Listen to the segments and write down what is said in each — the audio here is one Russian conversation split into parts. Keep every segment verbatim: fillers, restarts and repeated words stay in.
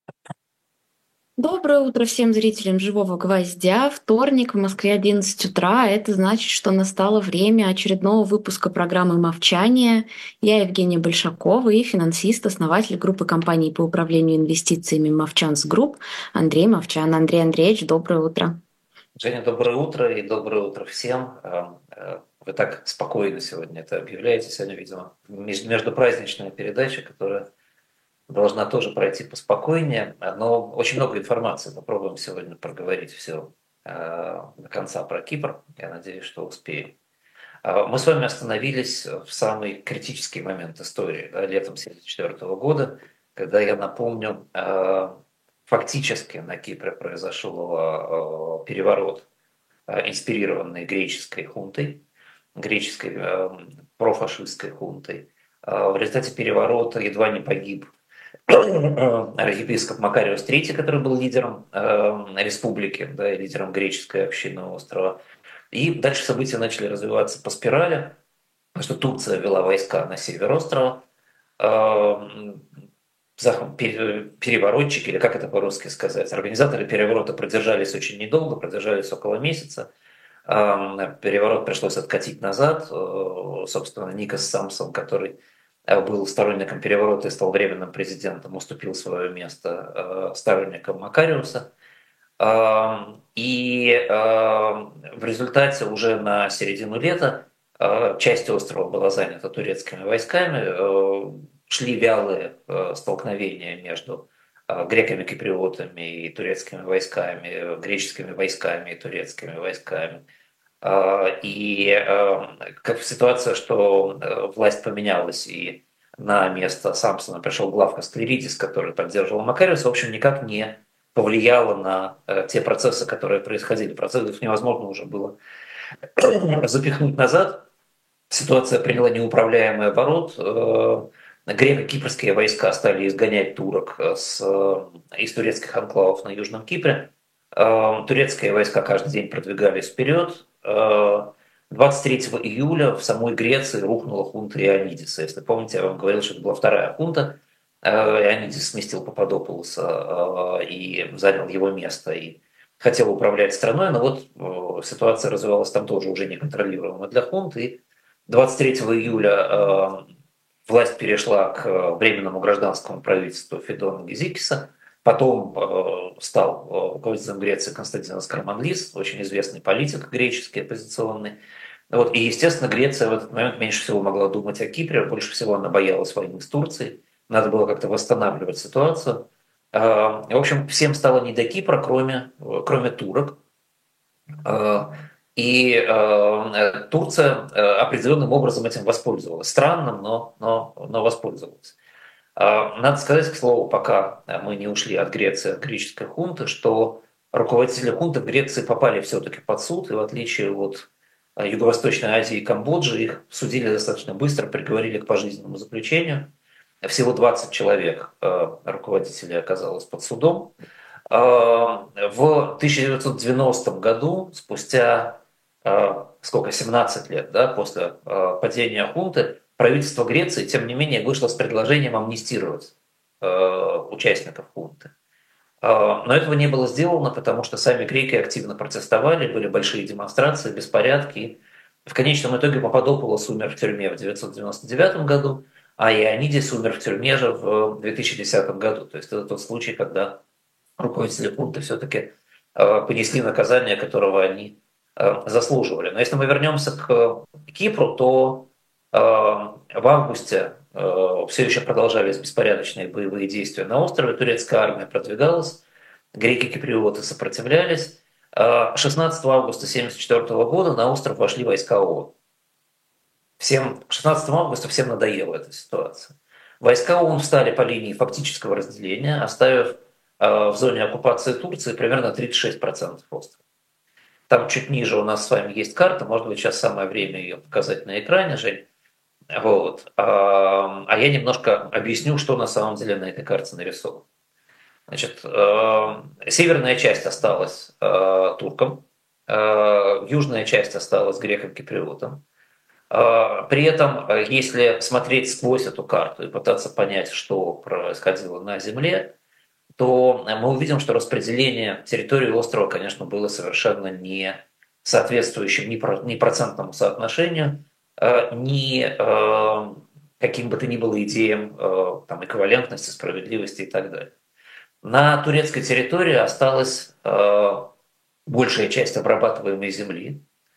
Доброе утро всем зрителям «Живого гвоздя». Вторник, в Москве одиннадцать утра. Это значит, что настало время очередного выпуска программы «Мовчание». Я Евгения Большакова и финансист, основатель группы компаний по управлению инвестициями «Мовчанс Групп» Андрей Мовчан. Андрей Андреевич, доброе утро. Женя, доброе утро и доброе утро всем. Эм, э, Вы так спокойно сегодня это объявляете. Сегодня, видимо, меж- междупраздничная передача, которая должна тоже пройти поспокойнее. Но очень много информации. Попробуем сегодня проговорить все до конца про Кипр. Я надеюсь, что успеем. А, Мы с вами остановились в самый критический момент истории, да, летом тысяча девятьсот семьдесят четвёртого года, когда, я напомню, э, фактически на Кипре произошел э, переворот, э, инспирированный греческой хунтой, греческой э, профашистской хунтой. Э, В результате переворота едва не погиб архиепископ Макариус третий, который был лидером э, республики, да, и лидером греческой общины острова. И дальше события начали развиваться по спирали, потому что Турция вела войска на север острова. Э, зах- пере- Переворотчики, или как это по-русски сказать, организаторы переворота продержались очень недолго, продержались около месяца. Э, Переворот пришлось откатить назад. Э, Собственно, Никос Самсон, который э, был сторонником переворота и стал временным президентом, уступил свое место э, сторонникам Макариуса. Ам, И ам, в результате уже на середину лета а, часть острова была занята турецкими войсками, э, шли вялые э, столкновения между а, греками-киприотами и турецкими войсками, э, греческими войсками и турецкими войсками. А, И ам, как ситуация, что э, власть поменялась, и на место Самсона пришел главка Склеридис, который поддерживал Макариуса, в общем, никак не повлияло на э, те процессы, которые происходили. Процессов невозможно уже было запихнуть назад. Ситуация приняла неуправляемый оборот. Э, Греко-кипрские войска стали изгонять турок э, с, э, из турецких анклавов на Южном Кипре. Э, Турецкие войска каждый день продвигались вперед. Э, двадцать третьего июля в самой Греции рухнула хунта Ионидиса. Если помните, я вам говорил, что это была вторая хунта. Э, Ионидис сместил Пападопулоса э, и занял его место и хотел управлять страной, но вот э, ситуация развивалась там тоже уже неконтролируемо для хунты. И двадцать третьего июля э, власть перешла к э, временному гражданскому правительству Федона Гизикиса. Потом э, стал э, руководителем Греции Константинос Караманлис, очень известный политик греческий, оппозиционный. Вот, и, естественно, Греция в этот момент меньше всего могла думать о Кипре, больше всего она боялась войны с Турцией. Надо было как-то восстанавливать ситуацию. Э, В общем, всем стало не до Кипра, кроме, э, кроме турок. Э, И э, Турция э, определенным образом этим воспользовалась. Странным, но, но, но воспользовалась. Э, Надо сказать, к слову, пока мы не ушли от Греции, от греческой хунты, что руководители хунты в Греции попали все-таки под суд, и в отличие от э, Юго-Восточной Азии и Камбоджи, их судили достаточно быстро, приговорили к пожизненному заключению. Всего двадцать человек э, руководителей оказалось под судом. А, В тысяча девятьсот девяностом году, спустя а, сколько, семнадцать лет, да, после а, падения хунты, правительство Греции, тем не менее, вышло с предложением амнистировать а, участников хунты. А, Но этого не было сделано, потому что сами греки активно протестовали, были большие демонстрации, беспорядки. И в конечном итоге Пападопулос умер в тюрьме в девятьсот девяносто девятом году, а Ионидис умер в тюрьме же в две тысячи десятом году. То есть это тот случай, когда руководители хунты все-таки понесли наказание, которого они э, заслуживали. Но если мы вернемся к Кипру, то э, в августе все еще продолжались беспорядочные боевые действия на острове, турецкая армия продвигалась, греки-киприоты сопротивлялись. Э, шестнадцатого августа тысяча девятьсот семьдесят четвёртого года на остров вошли войска ООН. Всем, шестнадцатого августа всем надоела эта ситуация. Войска ООН встали по линии фактического разделения, оставив э, в зоне оккупации Турции примерно тридцать шесть процентов острова. Там чуть ниже у нас с вами есть карта, может быть, сейчас самое время ее показать на экране, Жень. Вот. А, а я немножко объясню, что на самом деле на этой карте нарисовано. Значит, э, северная часть осталась э, туркам, э, южная часть осталась грекам-киприотам. А, При этом, э, если смотреть сквозь эту карту и пытаться понять, что происходило на Земле, то мы увидим, что распределение территории острова, конечно, было совершенно не соответствующим ни, про, ни процентному соотношению, э, ни э, каким бы то ни было идеям э, там, эквивалентности, справедливости и так далее. На турецкой территории осталась э, большая часть обрабатываемой земли.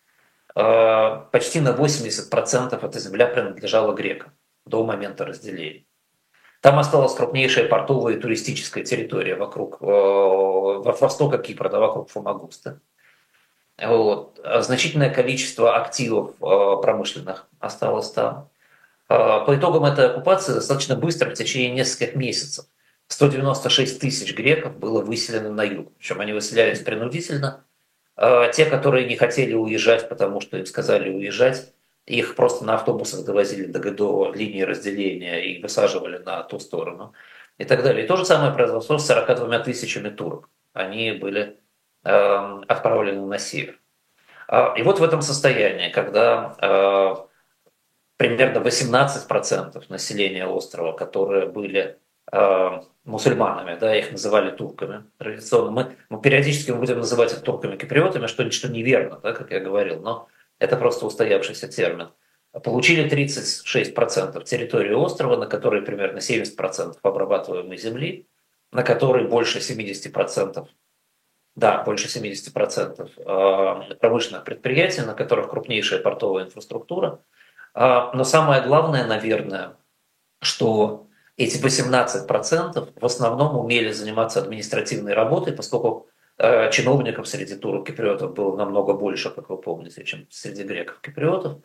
Э, почти на восемьдесят процентов эта земля принадлежала грекам до момента разделения. Там осталась крупнейшая портовая и туристическая территория вокруг, э, востока Кипра, да, вокруг Фомагуста. Вот. Значительное количество активов э, промышленных осталось там. Э, по итогам этой оккупации достаточно быстро, в течение нескольких месяцев, сто девяносто шесть тысяч греков было выселено на юг. Причем они выселялись принудительно. Э, те, которые не хотели уезжать, потому что им сказали уезжать, их просто на автобусах довозили до, до линии разделения и высаживали на ту сторону и так далее. И то же самое произошло с сорока двумя тысячами турок. Они были э, отправлены на север. И вот в этом состоянии, когда э, примерно восемнадцать процентов населения острова, которые были э, мусульманами, да, их называли турками традиционно. Мы, мы периодически будем называть их турками-киприотами, что, что неверно, да, как я говорил, но это просто устоявшийся термин. Получили тридцать шесть процентов территории острова, на которой примерно семьдесят процентов обрабатываемой земли, на которой больше семьдесят процентов, да, больше семьдесят процентов промышленных предприятий, на которых крупнейшая портовая инфраструктура. Но самое главное, наверное, что эти восемнадцать процентов в основном умели заниматься административной работой, поскольку чиновников среди турок-киприотов было намного больше, как вы помните, чем среди греков-киприотов,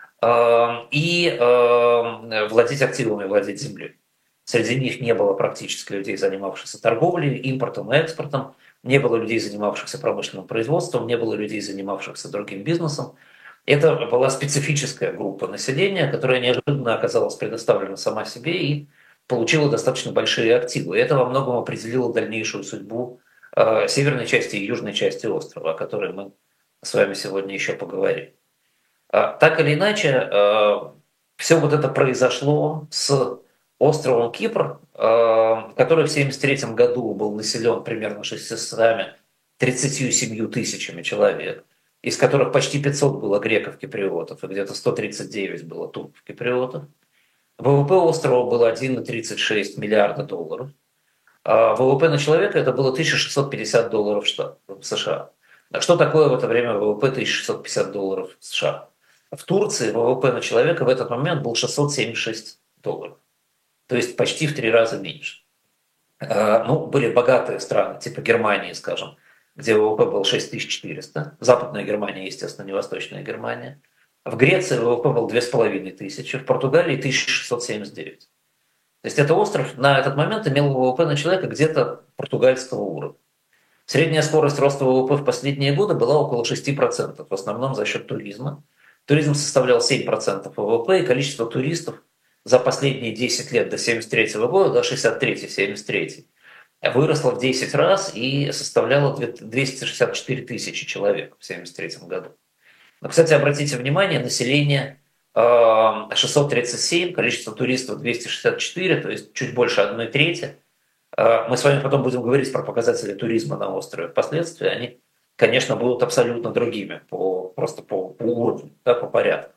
и владеть активами, владеть землей. Среди них не было практически людей, занимавшихся торговлей, импортом и экспортом, не было людей, занимавшихся промышленным производством, не было людей, занимавшихся другим бизнесом. Это была специфическая группа населения, которая неожиданно оказалась предоставлена сама себе и получила достаточно большие активы. И это во многом определило дальнейшую судьбу э, северной части и южной части острова, о которой мы с вами сегодня еще поговорим. А, так или иначе, э, все вот это произошло с островом Кипр, э, который в семьдесят третьем году был населен примерно шестьюстами тридцатью семью тысячами человек, из которых почти пятьсот было греков-киприотов и где-то сто тридцать девять было турков-киприотов. ВВП острова был один целых тридцать шесть миллиарда долларов. А ВВП на человека это было тысяча шестьсот пятьдесят долларов в США. А что такое в это время ВВП тысяча шестьсот пятьдесят долларов в США? В Турции ВВП на человека в этот момент был шестьсот семьдесят шесть долларов. То есть почти в три раза меньше. Ну, были богатые страны, типа Германии, скажем, где ВВП был шесть тысяч четыреста. Западная Германия, естественно, не Восточная Германия. В Греции ВВП был две тысячи пятьсот, в Португалии тысяча шестьсот семьдесят девять. То есть это остров на этот момент имел ВВП на человека где-то португальского уровня. Средняя скорость роста ВВП в последние годы была около шести процентов, в основном за счет туризма. Туризм составлял семь процентов ВВП, и количество туристов за последние десять лет до семьдесят третьего года, до шестьдесят третьего семьдесят третьего, выросло в десять раз и составляло двести шестьдесят четыре тысячи человек в семьдесят третьем году. Но, кстати, обратите внимание, население шестьсот тридцать семь, количество туристов двести шестьдесят четыре, то есть чуть больше одной трети. Мы с вами потом будем говорить про показатели туризма на острове впоследствии. Они, конечно, будут абсолютно другими, по, просто по, по уровню, да, по порядку.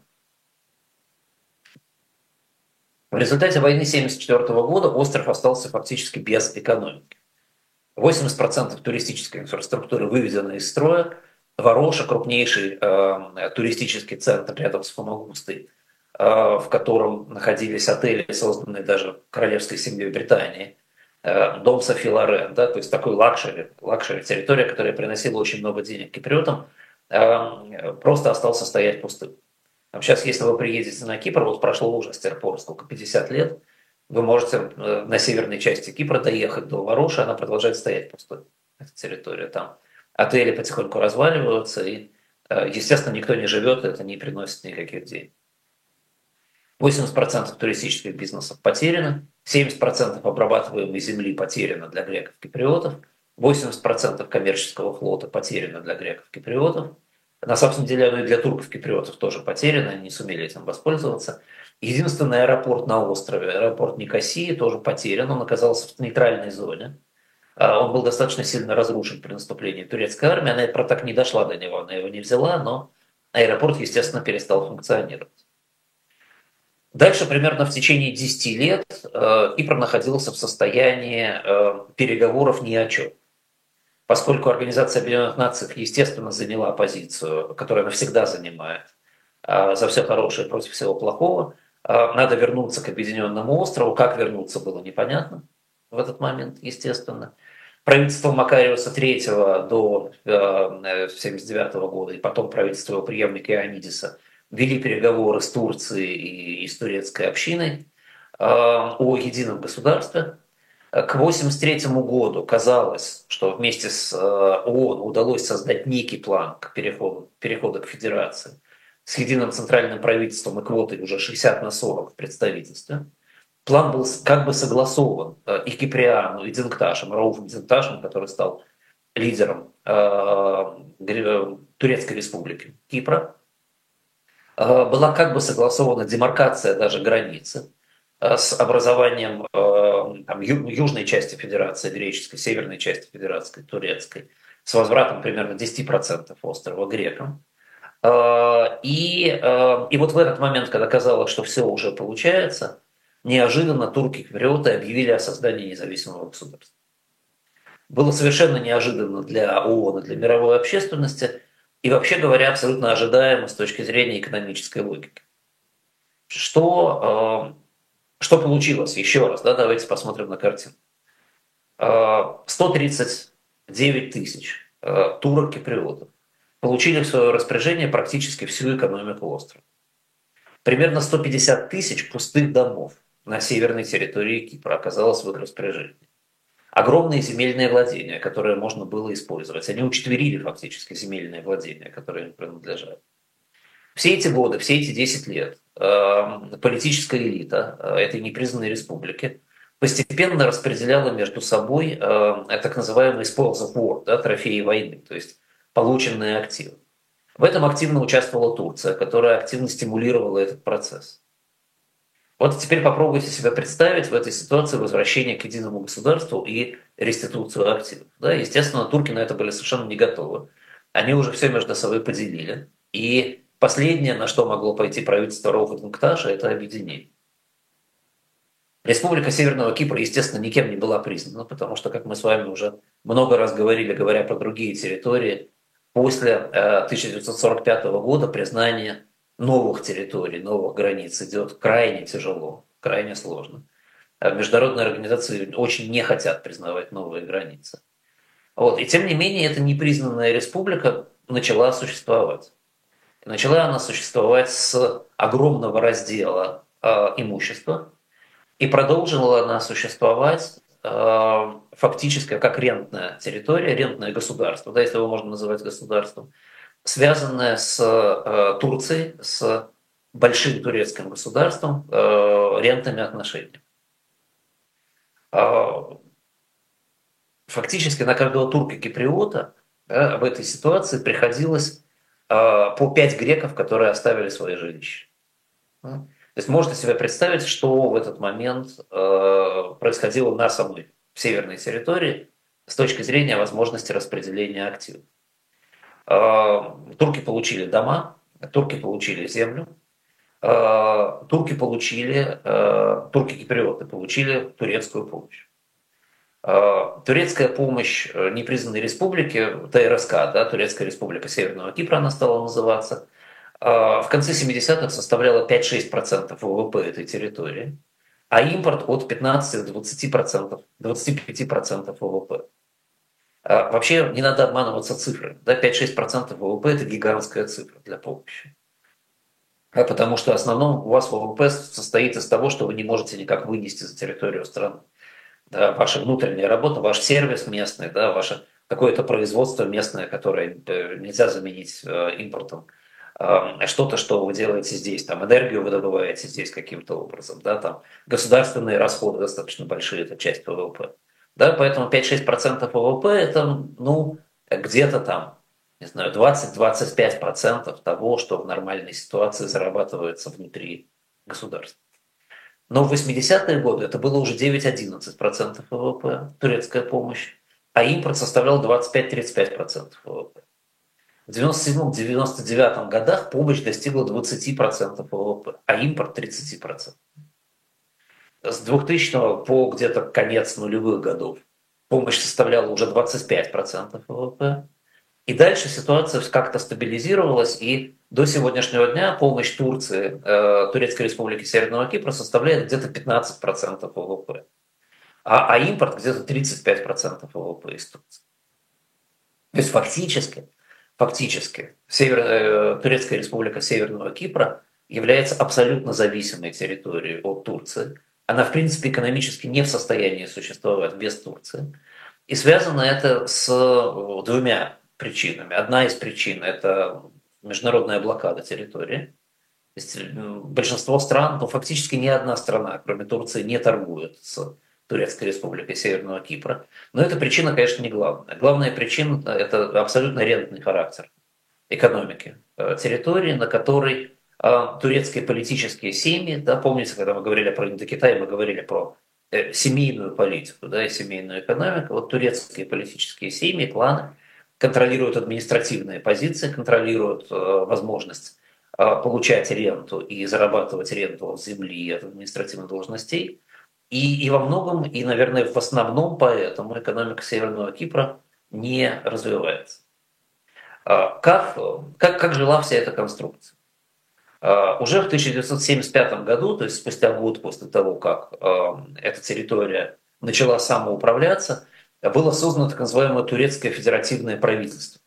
В результате войны тысяча девятьсот семьдесят четвёртого года остров остался фактически без экономики. восемьдесят процентов туристической инфраструктуры выведено из строя. Вароша, крупнейший э, туристический центр рядом с Фомагустой, э, в котором находились отели, созданные даже королевской семьей Британии, э, дом Софи Лорен, да, то есть такой лакшери, лакшери территория, которая приносила очень много денег киприотам, э, просто остался стоять пустым. Сейчас, если вы приедете на Кипр, вот прошло уже с тех пор сколько, пятьдесят лет, вы можете на северной части Кипра доехать до Вароши, она продолжает стоять пустой, эта территория там. Отели потихоньку разваливаются, и, естественно, никто не живет, это не приносит никаких денег. восемьдесят процентов туристических бизнесов потеряно, семьдесят процентов обрабатываемой земли потеряно для греков-киприотов, восемьдесят процентов коммерческого флота потеряно для греков-киприотов. На самом деле, оно и для турков-киприотов тоже потеряно, они не сумели этим воспользоваться. Единственный аэропорт на острове, аэропорт Никосии, тоже потерян, он оказался в нейтральной зоне. Он был достаточно сильно разрушен при наступлении турецкой армии. Она, правда, так не дошла до него, она его не взяла, но аэропорт, естественно, перестал функционировать. Дальше примерно в течение десяти лет Кипр находился в состоянии переговоров ни о чем. Поскольку Организация Объединенных Наций, естественно, заняла позицию, которую она всегда занимает, за все хорошее против всего плохого, надо вернуться к Объединенному острову. Как вернуться, было непонятно в этот момент, естественно. Правительство Макариуса третьего до тысяча девятьсот семьдесят девятого года и потом правительство его преемника Ионидиса вели переговоры с Турцией и, и с турецкой общиной о едином государстве. К восемьдесят третьему году казалось, что вместе с ООН удалось создать некий план к переходу, перехода к федерации с единым центральным правительством и квотой уже шестьдесят на сорок в представительстве. План был как бы согласован и Киприану, и Дзингташем, Рауфом Дзингташем, который стал лидером э, Турецкой республики Кипра. Э, была как бы согласована демаркация даже границы с образованием э, там, ю, южной части федерации греческой, северной части федерации турецкой, с возвратом примерно десять процентов острова грекам. Э, и, э, и вот в этот момент, когда казалось, что все уже получается, неожиданно турки-киприоты объявили о создании независимого государства. Было совершенно неожиданно для ООН и для мировой общественности, и вообще говоря, абсолютно ожидаемо с точки зрения экономической логики. Что... Э, Что получилось? Еще раз, да, давайте посмотрим на картину. сто тридцать девять тысяч турок-киприотов получили в свое распоряжение практически всю экономику острова. Примерно сто пятьдесят тысяч пустых домов на северной территории Кипра оказалось в их распоряжении. Огромные земельные владения, которые можно было использовать. Они учетверили фактически земельные владения, которые им принадлежали. Все эти годы, все эти десять лет политическая элита этой непризнанной республики постепенно распределяла между собой так называемые spoils of war, да, трофеи войны, то есть полученные активы. В этом активно участвовала Турция, которая активно стимулировала этот процесс. Вот теперь попробуйте себе представить в этой ситуации возвращение к единому государству и реституцию активов. Да, естественно, турки на это были совершенно не готовы. Они уже все между собой поделили. И последнее, на что могло пойти правительство Рауфа Дзингташа, это объединение. Республика Северного Кипра, естественно, никем не была признана, потому что, как мы с вами уже много раз говорили, говоря про другие территории, после тысяча девятьсот сорок пятого года признание новых территорий, новых границ идет крайне тяжело, крайне сложно. Международные организации очень не хотят признавать новые границы. Вот. И тем не менее, эта непризнанная республика начала существовать. Начала она существовать с огромного раздела э, имущества, и продолжила она существовать э, фактически как рентная территория, рентное государство, да, если его можно называть государством, связанное с э, Турцией, с большим турецким государством, э, рентными отношениями. Э, фактически на каждого турка-киприота, да, в этой ситуации приходилось по пять греков, которые оставили свои жилища. То есть можете себе представить, что в этот момент происходило на самой северной территории с точки зрения возможности распределения активов. Турки получили дома, турки получили землю, турки получили, турки-киприоты получили турецкую помощь. Турецкая помощь непризнанной республике, ТРСК, да, Турецкая республика Северного Кипра она стала называться, в конце семидесятых составляла пять-шесть процентов ВВП этой территории, а импорт от пятнадцати до двадцати процентов, двадцати пяти процентов ВВП. Вообще не надо обманываться цифрами. Да, пять-шесть процентов ВВП – это гигантская цифра для помощи. Потому что в основном у вас ВВП состоит из того, что вы не можете никак вынести за территорию страны. Да, ваша внутренняя работа, ваш сервис местный, да, ваше какое-то производство местное, которое нельзя заменить импортом. Что-то, что вы делаете здесь, там, энергию вы добываете здесь каким-то образом, да, там, государственные расходы достаточно большие, это часть ВВП. Да, поэтому пять-шесть процентов ВВП это, ну, где-то там, не знаю, двадцать-двадцать пять процентов того, что в нормальной ситуации зарабатывается внутри государства. Но в восьмидесятые годы это было уже девять-одиннадцать процентов ВВП, турецкая помощь. а импорт составлял двадцать пять-тридцать пять процентов ВВП. В девяносто седьмом девяносто девятом годах помощь достигла двадцать процентов ВВП, а импорт тридцать процентов. С двухтысячного по где-то конец нулевых годов помощь составляла уже двадцать пять процентов ВВП. И дальше ситуация как-то стабилизировалась, и до сегодняшнего дня помощь Турции, э, Турецкой Республики Северного Кипра составляет где-то пятнадцать процентов ВВП, а, а импорт где-то тридцать пять процентов ВВП из Турции. То есть фактически, фактически Север, э, Турецкая Республика Северного Кипра является абсолютно зависимой территорией от Турции. Она, в принципе, экономически не в состоянии существовать без Турции. И связано это с двумя причинами. Одна из причин – это международная блокада территории. То есть большинство стран, ну фактически ни одна страна, кроме Турции, не торгует с Турецкой Республикой Северного Кипра. Но эта причина, конечно, не главная. Главная причина – это абсолютно рентный характер экономики территории, на которой турецкие политические семьи, да, помните, когда мы говорили про Индокитай, мы говорили про семейную политику, да, и семейную экономику. Вот турецкие политические семьи, кланы контролируют административные позиции, контролируют э, возможность э, получать ренту и зарабатывать ренту от земли, от административных должностей. И, и во многом, и, наверное, в основном поэтому экономика Северного Кипра не развивается. Э, как, как, как жила вся эта конструкция? Уже в тысяча девятьсот семьдесят пятом году, то есть спустя год после того, как э, эта территория начала самоуправляться, было создано так называемое турецкое федеративное правительство.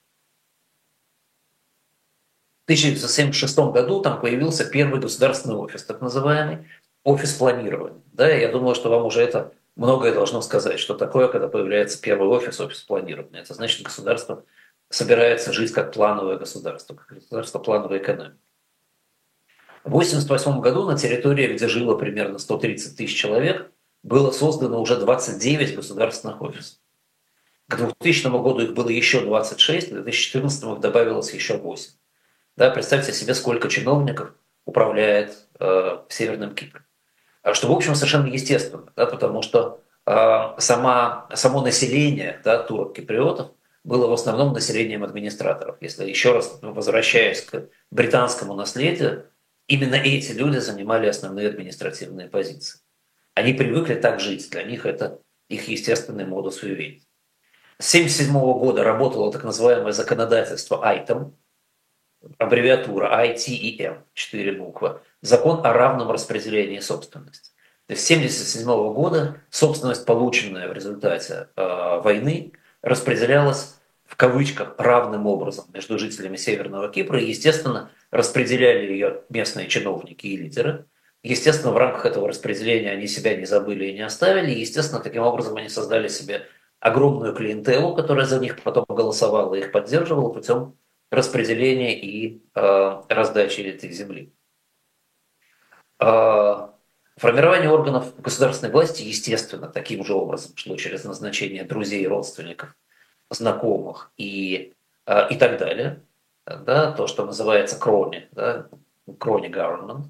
В тысяча девятьсот семьдесят шестом году там появился первый государственный офис, так называемый офис планирования. Да, я думаю, что вам уже это многое должно сказать, что такое, когда появляется первый офис, офис планирования. Это значит, государство собирается жить как плановое государство, как государство плановой экономики. В тысяча девятьсот восемьдесят восьмом году на территории, где жило примерно сто тридцать тысяч человек, было создано уже двадцать девять государственных офисов. К двухтысячному году их было еще двадцать шесть, к две тысячи четырнадцатому их добавилось еще восемь. Да, представьте себе, сколько чиновников управляет э, Северным Кипром. Что, в общем, совершенно естественно, да, потому что э, сама, само население, да, турок-киприотов было в основном населением администраторов. Если еще раз возвращаясь к британскому наследию, именно эти люди занимали основные административные позиции. Они привыкли так жить, для них это их естественный модус вивенди. С тысяча девятьсот семьдесят седьмого года работало так называемое законодательство айтем, аббревиатура ай ти и эм, четыре буквы, закон о равном распределении собственности. То есть с тысяча девятьсот семьдесят седьмого года собственность, полученная в результате э, войны, распределялась в кавычках равным образом между жителями Северного Кипра, и, естественно, распределяли ее местные чиновники и лидеры. Естественно, в рамках этого распределения они себя не забыли и не оставили. И, естественно, таким образом они создали себе огромную клиентелу, которая за них потом голосовала и их поддерживала путем распределения и э, раздачи этой земли. Э, формирование органов государственной власти, естественно, таким же образом шло через назначение друзей, родственников, знакомых и, э, и так далее. Да, то, что называется крони, да, крони government.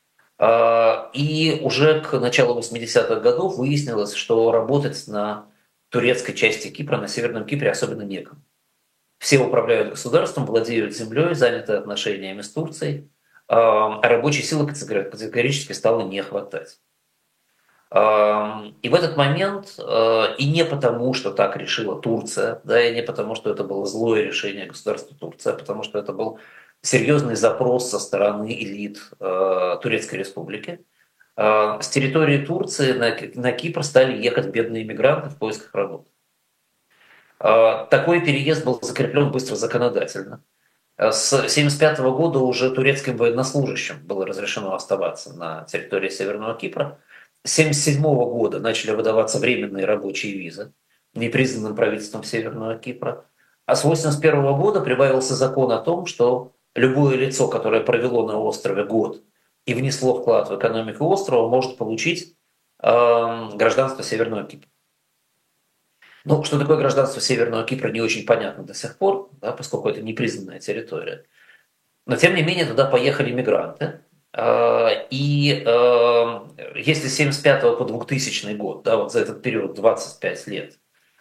И уже к началу восьмидесятых годов выяснилось, что работать на турецкой части Кипра, на Северном Кипре особенно некому. Все управляют государством, владеют землей, заняты отношениями с Турцией, а рабочей силы категорически стало не хватать. И в этот момент, и не потому, что так решила Турция, да, и не потому, что это было злое решение государства Турция, а потому что это был серьезный запрос со стороны элит э, Турецкой Республики. Э, с территории Турции на, на Кипр стали ехать бедные мигранты в поисках работы. Э, такой переезд был закреплен быстро законодательно. С тысяча девятьсот семьдесят пятого года уже турецким военнослужащим было разрешено оставаться на территории Северного Кипра. С тысяча девятьсот семьдесят седьмого года начали выдаваться временные рабочие визы непризнанным правительством Северного Кипра. А с тысяча девятьсот восемьдесят первого года прибавился закон о том, что любое лицо, которое провело на острове год и внесло вклад в экономику острова, может получить э, гражданство Северного Кипра. Ну, что такое гражданство Северного Кипра, не очень понятно до сих пор, да, поскольку это непризнанная территория. Но, тем не менее, туда поехали мигранты. Э, и э, если с семьдесят пятого по двухтысячный год, да, вот за этот период двадцать пять лет,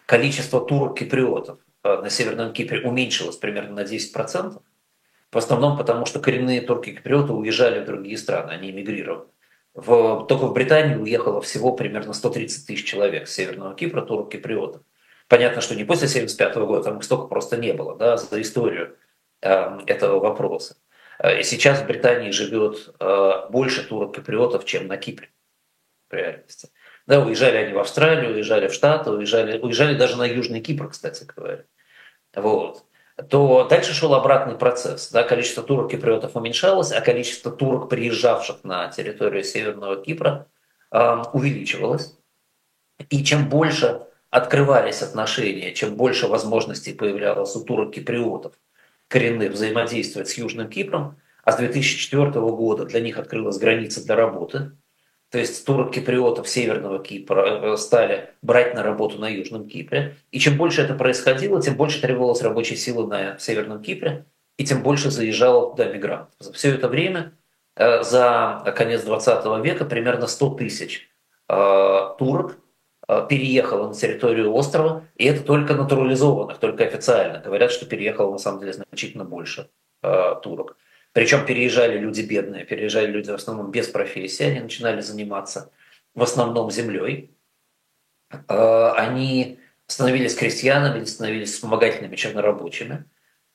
количество турок-киприотов на Северном Кипре уменьшилось примерно на десять процентов. В основном потому, что коренные турки-киприоты уезжали в другие страны, они эмигрировали. В, только в Британию уехало всего примерно сто тридцать тысяч человек с Северного Кипра, турок-киприотов. Понятно, что не после семьдесят пятого года, там их столько просто не было, да, за историю э, этого вопроса. И сейчас в Британии живет э, больше турок-киприотов, чем на Кипре, в реальности. Да, уезжали они в Австралию, уезжали в Штаты, уезжали, уезжали даже на Южный Кипр, кстати говоря. Вот. То дальше шел обратный процесс. Да, количество турок-киприотов уменьшалось, а количество турок, приезжавших на территорию Северного Кипра, э, увеличивалось. И чем больше открывались отношения, чем больше возможностей появлялось у турок-киприотов коренных взаимодействовать с Южным Кипром, а с две тысячи четвёртого года для них открылась граница для работы, то есть турок-киприотов Северного Кипра стали брать на работу на Южном Кипре. И чем больше это происходило, тем больше требовалось рабочей силы на Северном Кипре, и тем больше заезжало туда мигрантов. За все это время, за конец двадцатого века, примерно сто тысяч турок переехало на территорию острова, и это только натурализованных, только официально. Говорят, что переехало на самом деле значительно больше турок. Причем переезжали люди бедные, переезжали люди в основном без профессии, они начинали заниматься в основном землей. Они становились крестьянами, становились вспомогательными чернорабочими.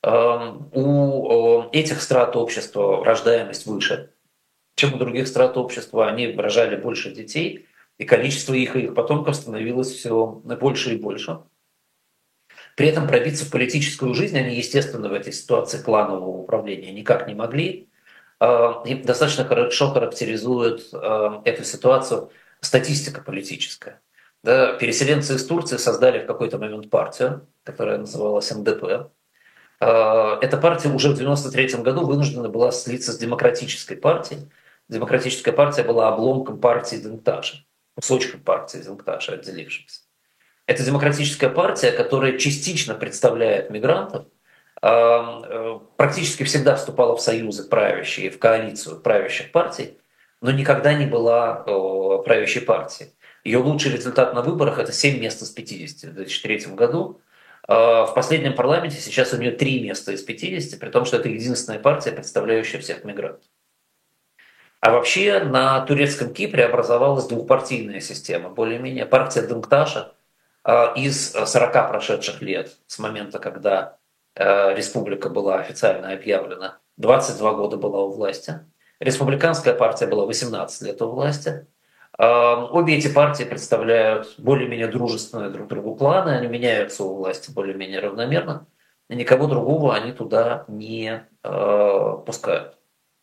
У этих страт общества рождаемость выше, чем у других страт общества. Они рожали больше детей, и количество их и их потомков становилось все больше и больше. При этом пробиться в политическую жизнь они, естественно, в этой ситуации кланового управления никак не могли. И достаточно хорошо характеризует эту ситуацию статистика политическая. Да, переселенцы из Турции создали в какой-то момент партию, которая называлась эм дэ пэ. Эта партия уже в девяносто третьем году вынуждена была слиться с демократической партией. Демократическая партия была обломком партии Денгташа, кусочком партии Денгташа, отделившимся. Это демократическая партия, которая частично представляет мигрантов, практически всегда вступала в союзы правящие, в коалицию правящих партий, но никогда не была правящей партией. Ее лучший результат на выборах – это семь мест из пятидесяти в две тысячи третьем году. В последнем парламенте сейчас у нее три места из пятидесяти, при том, что это единственная партия, представляющая всех мигрантов. А вообще на турецком Кипре образовалась двухпартийная система, более-менее партия Денгташа. Из сорока прошедших лет, с момента, когда республика была официально объявлена, двадцать два года была у власти. Республиканская партия была восемнадцать лет у власти. Обе эти партии представляют более-менее дружественные друг другу кланы, они меняются у власти более-менее равномерно, и никого другого они туда не пускают.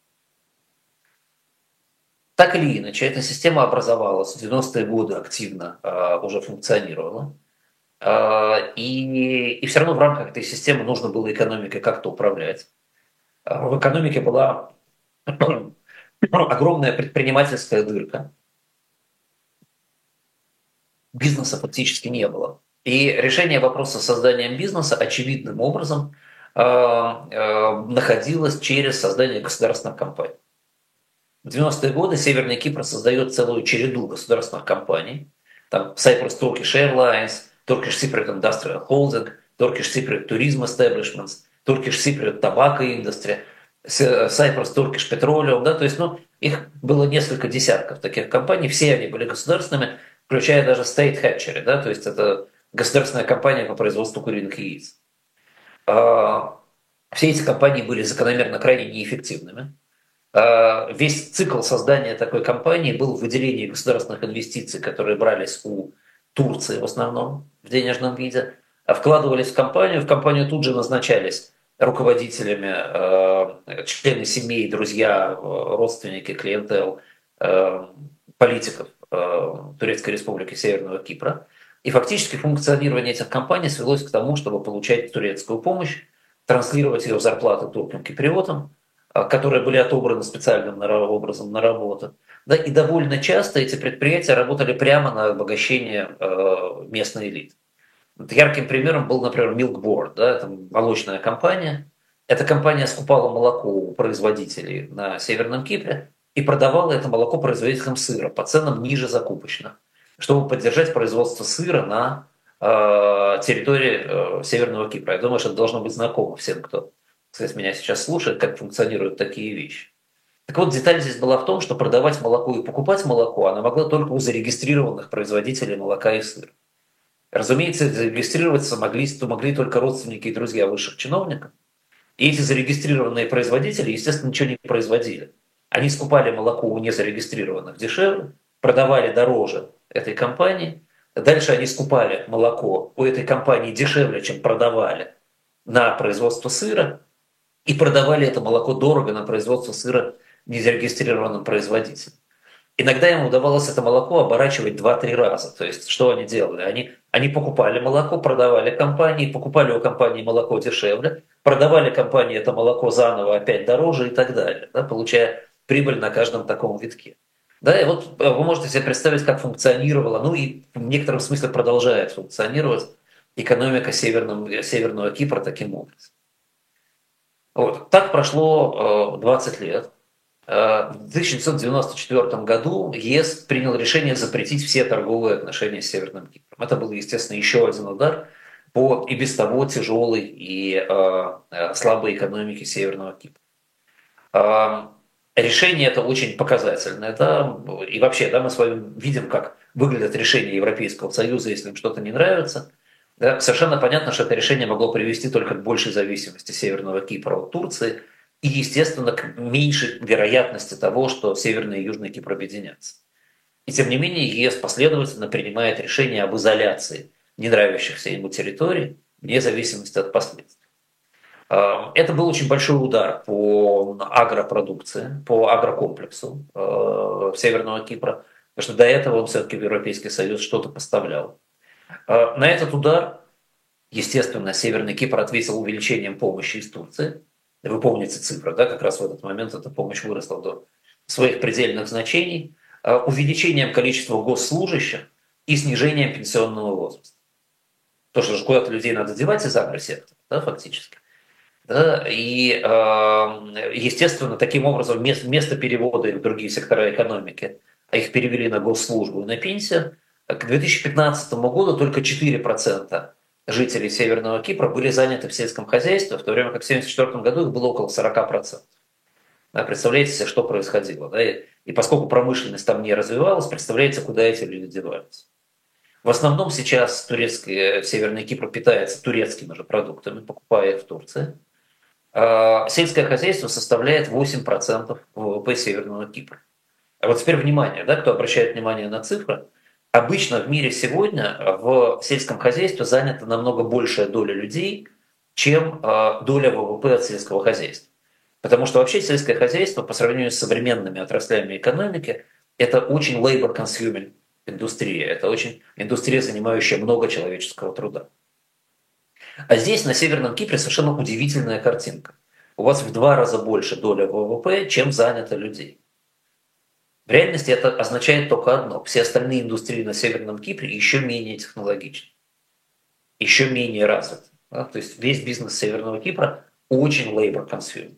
Так или иначе, эта система образовалась в девяностые годы, активно э, уже функционировала. Э, и, и все равно в рамках этой системы нужно было экономикой как-то управлять. Э, в экономике была огромная предпринимательская дырка. Бизнеса фактически не было. И решение вопроса с созданием бизнеса очевидным образом э, э, находилось через создание государственных компаний. В девяностые годы Северный Кипр создает целую череду государственных компаний. Там Cyprus Turkish Airlines, Turkish Cypriot Industrial Holding, Turkish Cypriot Tourism Establishments, Turkish Cypriot Tobacco Industry, Cyprus Turkish Petroleum. Да, то есть ну, их было несколько десятков таких компаний, все они были государственными, включая даже State Hatchery, да, то есть это государственная компания по производству куриных яиц. Все эти компании были закономерно крайне неэффективными. Весь цикл создания такой компании был в выделении государственных инвестиций, которые брались у Турции в основном в денежном виде, а вкладывались в компанию. В компанию тут же назначались руководителями э, члены семей, друзья, родственники, клиентел, э, политиков э, Турецкой Республики Северного Кипра. И фактически функционирование этих компаний свелось к тому, чтобы получать турецкую помощь, транслировать ее в зарплаты туркам-киприотам, которые были отобраны специальным образом на работу. Да, и довольно часто эти предприятия работали прямо на обогащение э, местной элиты. Вот ярким примером был, например, Milk Board, да, это молочная компания. Эта компания скупала молоко у производителей на Северном Кипре и продавала это молоко производителям сыра по ценам ниже закупочных, чтобы поддержать производство сыра на э, территории э, Северного Кипра. Я думаю, что это должно быть знакомо всем, кто, кстати, меня сейчас слушает, как функционируют такие вещи. Так вот, деталь здесь была в том, что продавать молоко и покупать молоко она могла только у зарегистрированных производителей молока и сыра. Разумеется, зарегистрироваться могли, могли только родственники и друзья высших чиновников. И эти зарегистрированные производители, естественно, ничего не производили. Они скупали молоко у незарегистрированных дешевле, продавали дороже этой компании. Дальше они скупали молоко у этой компании дешевле, чем продавали на производство сыра. И продавали это молоко дорого на производство сыра незарегистрированным производителям. Иногда им удавалось это молоко оборачивать два-три раза. То есть, что они делали? Они, они покупали молоко, продавали компании, покупали у компании молоко дешевле, продавали компании это молоко заново опять дороже и так далее, да, получая прибыль на каждом таком витке. Да, и вот вы можете себе представить, как функционировала, ну и в некотором смысле продолжает функционировать экономика Северного, Северного Кипра таким образом. Вот. Так прошло э, двадцать лет. В тысяча девятьсот девяносто четвёртом году ЕС принял решение запретить все торговые отношения с Северным Кипром. Это был, естественно, еще один удар по и без того тяжелой и э, слабой экономике Северного Кипра. Э, решение это очень показательное. Да? И вообще, да, мы с вами видим, как выглядят решения Европейского Союза, если им что-то не нравится. Да? Совершенно понятно, что это решение могло привести только к большей зависимости Северного Кипра от Турции, и, естественно, к меньшей вероятности того, что Северный и Южный Кипр объединятся. И тем не менее ЕС последовательно принимает решение об изоляции не нравящихся ему территорий, вне зависимости от последствий. Это был очень большой удар по агропродукции, по агрокомплексу Северного Кипра, потому что до этого он все-таки в Европейский Союз что-то поставлял. На этот удар, естественно, Северный Кипр ответил увеличением помощи из Турции. Вы помните цифры, да, как раз в этот момент эта помощь выросла до своих предельных значений, увеличением количества госслужащих и снижением пенсионного возраста. То, что же куда-то людей надо девать из агросектора, да, фактически. Да, и, естественно, таким образом вместо перевода в другие сектора экономики, а их перевели на госслужбу и на пенсию, к две тысячи пятнадцатому году только четыре процента жителей Северного Кипра были заняты в сельском хозяйстве, в то время как в тысяча девятьсот семьдесят четвёртом году их было около сорок процентов. Да, представляете себе, что происходило. Да? И, и поскольку промышленность там не развивалась, представляете, куда эти люди девались. В основном сейчас турецкий, Северный Кипр питается турецкими же продуктами, покупая их в Турции. А сельское хозяйство составляет восемь процентов ВВП Северного Кипра. А вот теперь внимание, да, кто обращает внимание на цифры. Обычно в мире сегодня в сельском хозяйстве занята намного большая доля людей, чем доля ВВП от сельского хозяйства. Потому что вообще сельское хозяйство по сравнению с современными отраслями экономики это очень labor-consuming индустрия, это очень индустрия, занимающая много человеческого труда. А здесь, на Северном Кипре, совершенно удивительная картинка. У вас в два раза больше доля ВВП, чем занято людей. В реальности это означает только одно. Все остальные индустрии на Северном Кипре еще менее технологичны, еще менее развиты. Да? То есть весь бизнес Северного Кипра очень labor-consuming.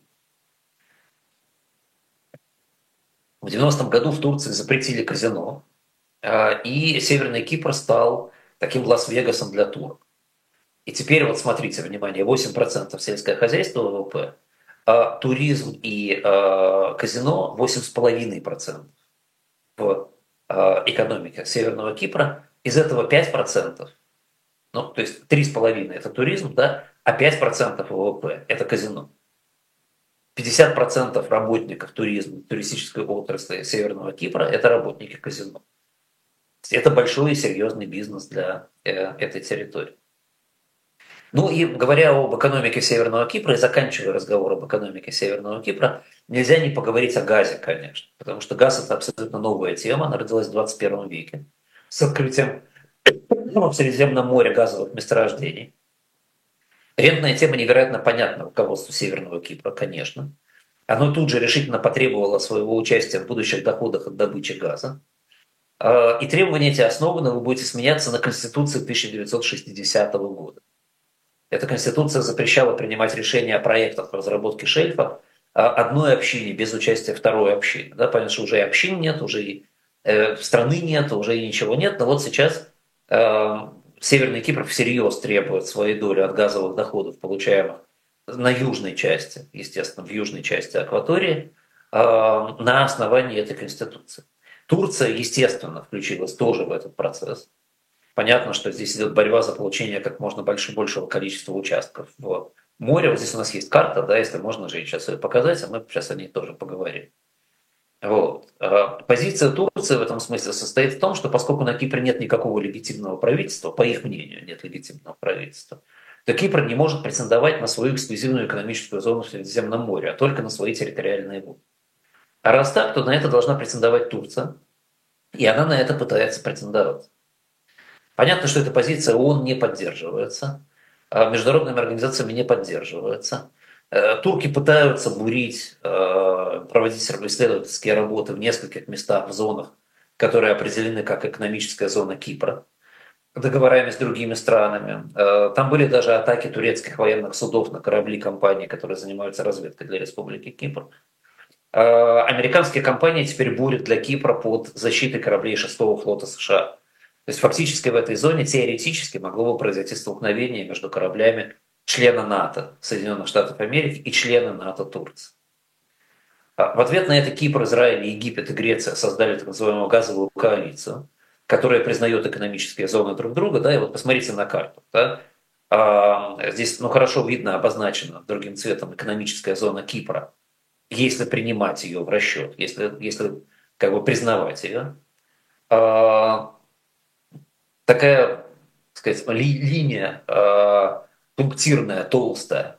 В девяностом году в Турции запретили казино, и Северный Кипр стал таким Лас-Вегасом для турок. И теперь вот смотрите, внимание, восемь процентов сельское хозяйство ВВП, а туризм и э, казино восемь целых пять десятых процента в э, экономике Северного Кипра. Из этого пять процентов, ну, то есть три целых пять десятых это туризм, да, а пять процентов ВВП это казино. пятьдесят процентов работников туризма, туристической отрасли Северного Кипра это работники казино. Это большой и серьезный бизнес для э, этой территории. Ну и говоря об экономике Северного Кипра, и заканчивая разговор об экономике Северного Кипра, нельзя не поговорить о газе, конечно. Потому что газ – это абсолютно новая тема, она родилась в двадцать первом веке с открытием ну, в Средиземном море газовых месторождений. Рентная тема невероятно понятна руководству Северного Кипра, конечно. Оно тут же решительно потребовало своего участия в будущих доходах от добычи газа. И требования эти основаны, вы будете смеяться, на Конституции тысяча девятьсот шестидесятого года. Эта конституция запрещала принимать решения о проектах по разработке шельфа одной общине без участия второй общины. Да, понятно, что уже и общин нет, уже и э, страны нет, уже и ничего нет. Но вот сейчас э, Северный Кипр всерьез требует своей доли от газовых доходов, получаемых на южной части, естественно, в южной части акватории, на основании этой конституции. Турция, естественно, включилась тоже в этот процесс. Понятно, что здесь идет борьба за получение как можно больше, большего количества участков в море. Вот здесь у нас есть карта, да, если можно же сейчас ее показать, а мы сейчас о ней тоже поговорим. Вот. Позиция Турции в этом смысле состоит в том, что поскольку на Кипре нет никакого легитимного правительства, по их мнению нет легитимного правительства, то Кипр не может претендовать на свою эксклюзивную экономическую зону в Средиземном море, а только на свои территориальные воды. А раз так, то на это должна претендовать Турция, и она на это пытается претендовать. Понятно, что эта позиция ООН не поддерживается, международными организациями не поддерживается. Турки пытаются бурить, проводить исследовательские работы в нескольких местах, в зонах, которые определены как экономическая зона Кипра, договорами с другими странами. Там были даже атаки турецких военных судов на корабли компаний, которые занимаются разведкой для Республики Кипр. Американские компании теперь бурят для Кипра под защитой кораблей шестого флота США. То есть фактически в этой зоне теоретически могло бы произойти столкновение между кораблями члена НАТО Соединенных Штатов Америки и члена НАТО Турции. В ответ на это Кипр, Израиль, Египет и Греция создали так называемую газовую коалицию, которая признает экономические зоны друг друга. Да, и вот посмотрите на карту. Да. Здесь ну, хорошо видно, обозначена другим цветом экономическая зона Кипра, если принимать ее в расчет, если, если как бы признавать ее. Такая, так сказать, ли, линия э, пунктирная, толстая,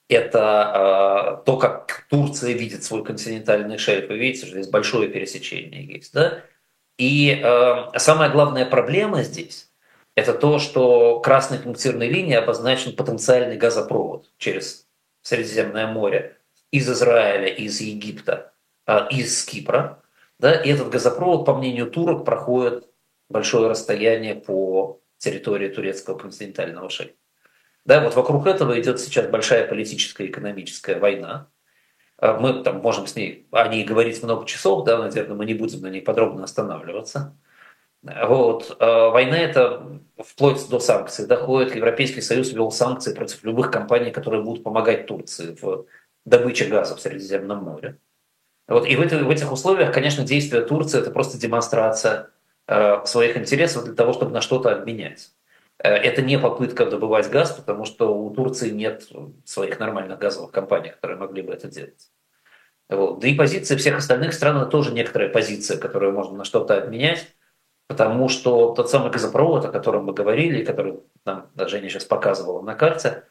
это э, то, как Турция видит свой континентальный шельф. Вы видите, что здесь большое пересечение есть. Да? И э, самая главная проблема здесь, это то, что красной пунктирной линией обозначен потенциальный газопровод через Средиземное море из Израиля, из Египта, э, из Кипра. Да? И этот газопровод, по мнению турок, проходит большое расстояние по территории турецкого континентального шельфа. Да, вот вокруг этого идет сейчас большая политическая и экономическая война. Мы там можем с ней о ней говорить много часов, да, наверное, мы не будем на ней подробно останавливаться. Вот. Война эта вплоть до санкций доходит. Европейский Союз ввел санкции против любых компаний, которые будут помогать Турции в добыче газа в Средиземном море. Вот. И в, это, в этих условиях, конечно, действия Турции – это просто демонстрация своих интересов для того, чтобы на что-то обменять. Это не попытка добывать газ, потому что у Турции нет своих нормальных газовых компаний, которые могли бы это делать. Вот. Да и позиции всех остальных стран – это тоже некоторая позиция, которую можно на что-то обменять, потому что тот самый газопровод, о котором мы говорили, который нам Женя сейчас показывала на карте,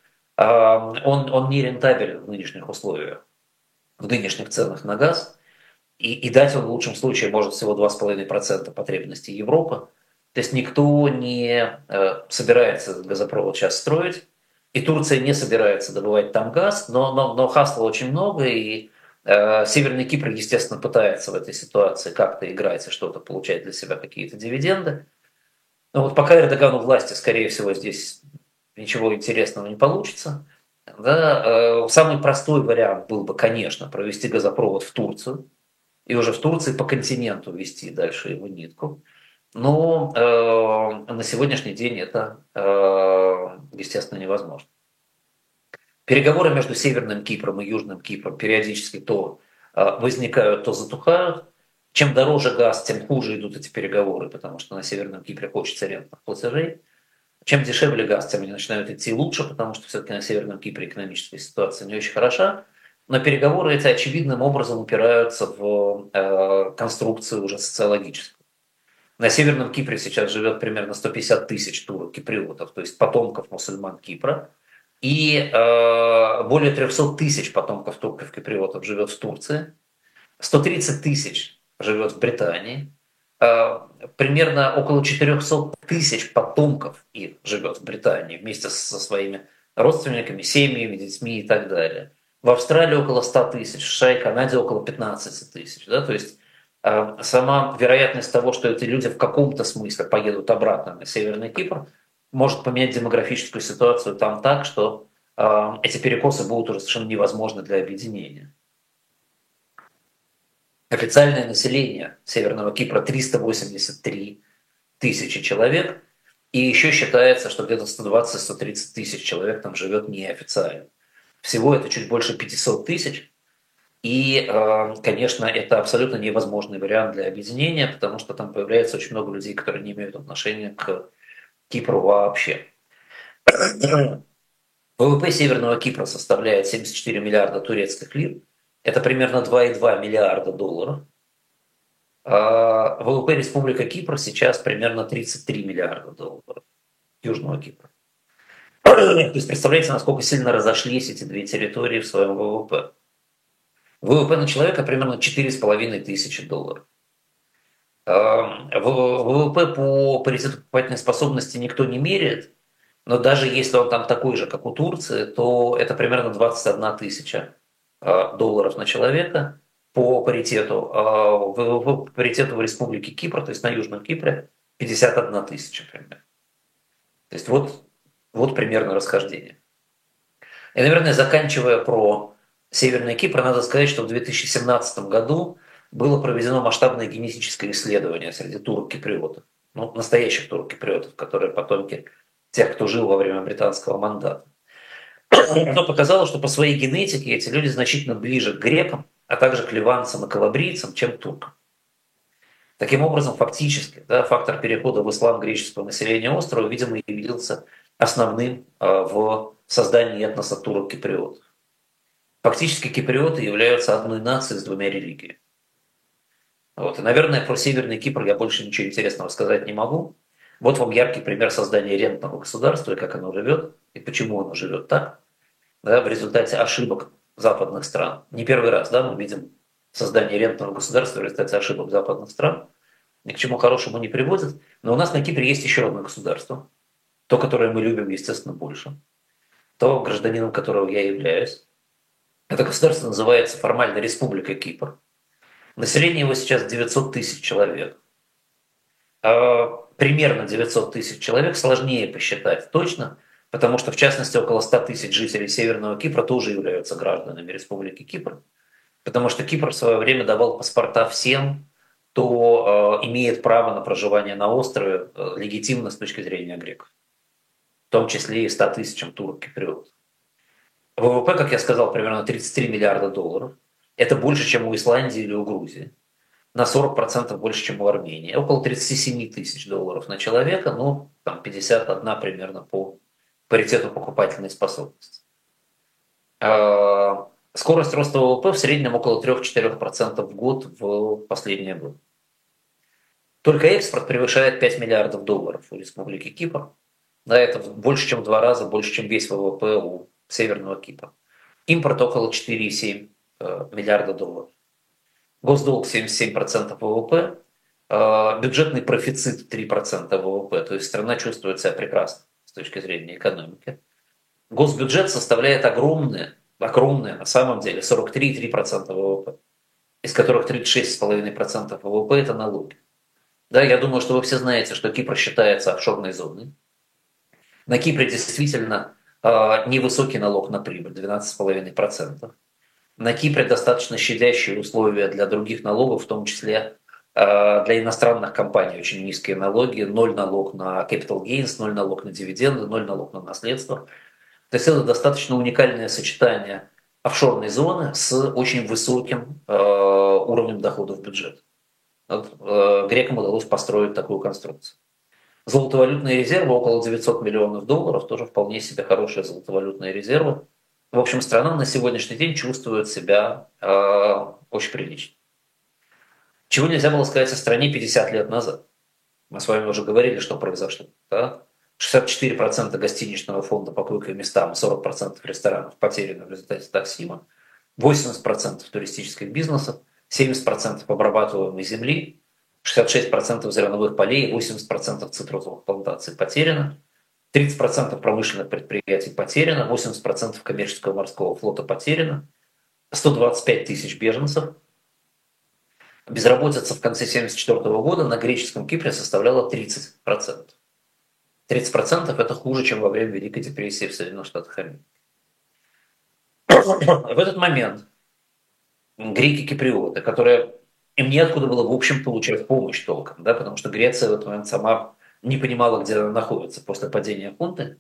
он, он не рентабелен в нынешних условиях, в нынешних ценах на газ. И, и дать он в лучшем случае может всего два с половиной процента потребностей Европы. То есть никто не э, собирается этот газопровод сейчас строить, и Турция не собирается добывать там газ, но, но, но хасла очень много, и э, Северный Кипр, естественно, пытается в этой ситуации как-то играть и что-то получать для себя, какие-то дивиденды. Но вот пока Эрдоган у власти, скорее всего, здесь ничего интересного не получится. Да, э, самый простой вариант был бы, конечно, провести газопровод в Турцию, и уже в Турции по континенту вести дальше его нитку. Но э, на сегодняшний день это, э, естественно, невозможно. Переговоры между Северным Кипром и Южным Кипром периодически то э, возникают, то затухают. Чем дороже газ, тем хуже идут эти переговоры, потому что на Северном Кипре хочется рентных платежей. Чем дешевле газ, тем они начинают идти лучше, потому что все-таки на Северном Кипре экономическая ситуация не очень хороша. Но переговоры эти очевидным образом упираются в э, конструкцию уже социологическую. На Северном Кипре сейчас живет примерно сто пятьдесят тысяч турок-киприотов, то есть потомков мусульман Кипра. И э, более триста тысяч потомков турков-киприотов живет в Турции. сто тридцать тысяч живет в Британии. Э, примерно около четыреста тысяч потомков их живет в Британии вместе со своими родственниками, семьями, детьми и так далее. В Австралии около ста тысяч, в США и Канаде около пятнадцати тысяч. Да? То есть э, сама вероятность того, что эти люди в каком-то смысле поедут обратно на Северный Кипр, может поменять демографическую ситуацию там так, что э, эти перекосы будут уже совершенно невозможны для объединения. Официальное население Северного Кипра триста восемьдесят три тысячи человек. И еще считается, что где-то сто двадцать - сто тридцать тысяч человек там живет неофициально. Всего это чуть больше пятьсот тысяч. И, э, конечно, это абсолютно невозможный вариант для объединения, потому что там появляется очень много людей, которые не имеют отношения к Кипру вообще. ВВП Северного Кипра составляет семьдесят четыре миллиарда турецких лир. Это примерно два и два миллиарда долларов. А ВВП Республика Кипр сейчас примерно тридцать три миллиарда долларов. Южного Кипра. То есть представляете, насколько сильно разошлись эти две территории в своем ВВП. ВВП на человека примерно четыре с половиной тысячи долларов. ВВП по паритету покупательной способности никто не меряет, но даже если он там такой же, как у Турции, то это примерно двадцать одна тысяча долларов на человека по паритету. А ВВП по паритету в Республике Кипр, то есть на Южном Кипре, пятьдесят одна тысяча примерно. То есть вот, вот примерно расхождение. И, наверное, заканчивая про Северный Кипр, надо сказать, что в две тысячи семнадцатом году было проведено масштабное генетическое исследование среди турок-киприотов, ну, настоящих турок-киприотов, которые потомки тех, кто жил во время британского мандата. Оно показало, что по своей генетике эти люди значительно ближе к грекам, а также к ливанцам и калабрийцам, чем к туркам. Таким образом, фактически, да, фактор перехода в ислам греческого населения острова, видимо, явился основным а, в создании этноса турок-киприотов. Фактически киприоты являются одной нацией с двумя религиями. Вот. И, наверное, про Северный Кипр я больше ничего интересного сказать не могу. Вот вам яркий пример создания рентного государства и как оно живет, и почему оно живет так, да, в результате ошибок западных стран. Не первый раз, да, мы видим создание рентного государства в результате ошибок западных стран. Ни к чему хорошему не приводит. Но у нас на Кипре есть еще одно государство, то, которое мы любим, естественно, больше, то, гражданином которого я являюсь. Это государство называется формально Республика Кипр. Население его сейчас девятьсот тысяч человек. Примерно девятьсот тысяч человек сложнее посчитать точно, потому что, в частности, около ста тысяч жителей Северного Кипра тоже являются гражданами Республики Кипр, потому что Кипр в свое время давал паспорта всем, кто э, имеет право на проживание на острове э, легитимно с точки зрения греков, в том числе и ста тысячам турок-киприотов. ВВП, как я сказал, примерно тридцать три миллиарда долларов. Это больше, чем у Исландии или у Грузии. На сорок процентов больше, чем у Армении. Около тридцать семь тысяч долларов на человека, ну, там пятьдесят один примерно по паритету покупательной способности. Скорость роста ВВП в среднем около три-четыре процента в год в последние годы. Только экспорт превышает пять миллиардов долларов у Республики Кипр. Да, это больше, чем в два раза, больше, чем весь ВВП у Северного Кипра. Импорт около четыре целых семь десятых миллиарда долларов. Госдолг семьдесят семь процентов ВВП, бюджетный профицит три процента ВВП, то есть страна чувствует себя прекрасно с точки зрения экономики. Госбюджет составляет огромное, огромное на самом деле сорок три целых три десятых процента ВВП, из которых тридцать шесть целых пять десятых процента ВВП это налоги. Да, я думаю, что вы все знаете, что Кипр считается офшорной зоной. На Кипре действительно невысокий налог на прибыль, двенадцать целых пять десятых процента. На Кипре достаточно щадящие условия для других налогов, в том числе для иностранных компаний очень низкие налоги, ноль налог на capital gains, ноль налог на дивиденды, ноль налог на наследство. То есть это достаточно уникальное сочетание офшорной зоны с очень высоким уровнем доходов в бюджет. Вот, грекам удалось построить такую конструкцию. Золотовалютные резервы около девятьсот миллионов долларов, тоже вполне себе хорошие золотовалютные резервы. В общем, страна на сегодняшний день чувствует себя э, очень прилично. Чего нельзя было сказать о стране пятьдесят лет назад. Мы с вами уже говорили, что произошло. Да? шестьдесят четыре процента гостиничного фонда по койкам местам, сорок процентов ресторанов потеряно в результате таксима, восемьдесят процентов туристических бизнесов, семьдесят процентов обрабатываемой земли, шестьдесят шесть процентов зерновых полей, восемьдесят процентов цитрусовых плантаций потеряно. тридцать процентов промышленных предприятий потеряно, восемьдесят процентов коммерческого морского флота потеряно, сто двадцать пять тысяч беженцев. Безработица в конце тысяча девятьсот семьдесят четвёртого года на греческом Кипре составляла тридцать процентов. тридцать процентов это хуже, чем во время Великой депрессии в Соединенных Штатах Америки. В этот момент греки-киприоты, которые им неоткуда было в общем получать помощь толком, да, потому что Греция в этот момент сама не понимала, где она находится после падения хунты.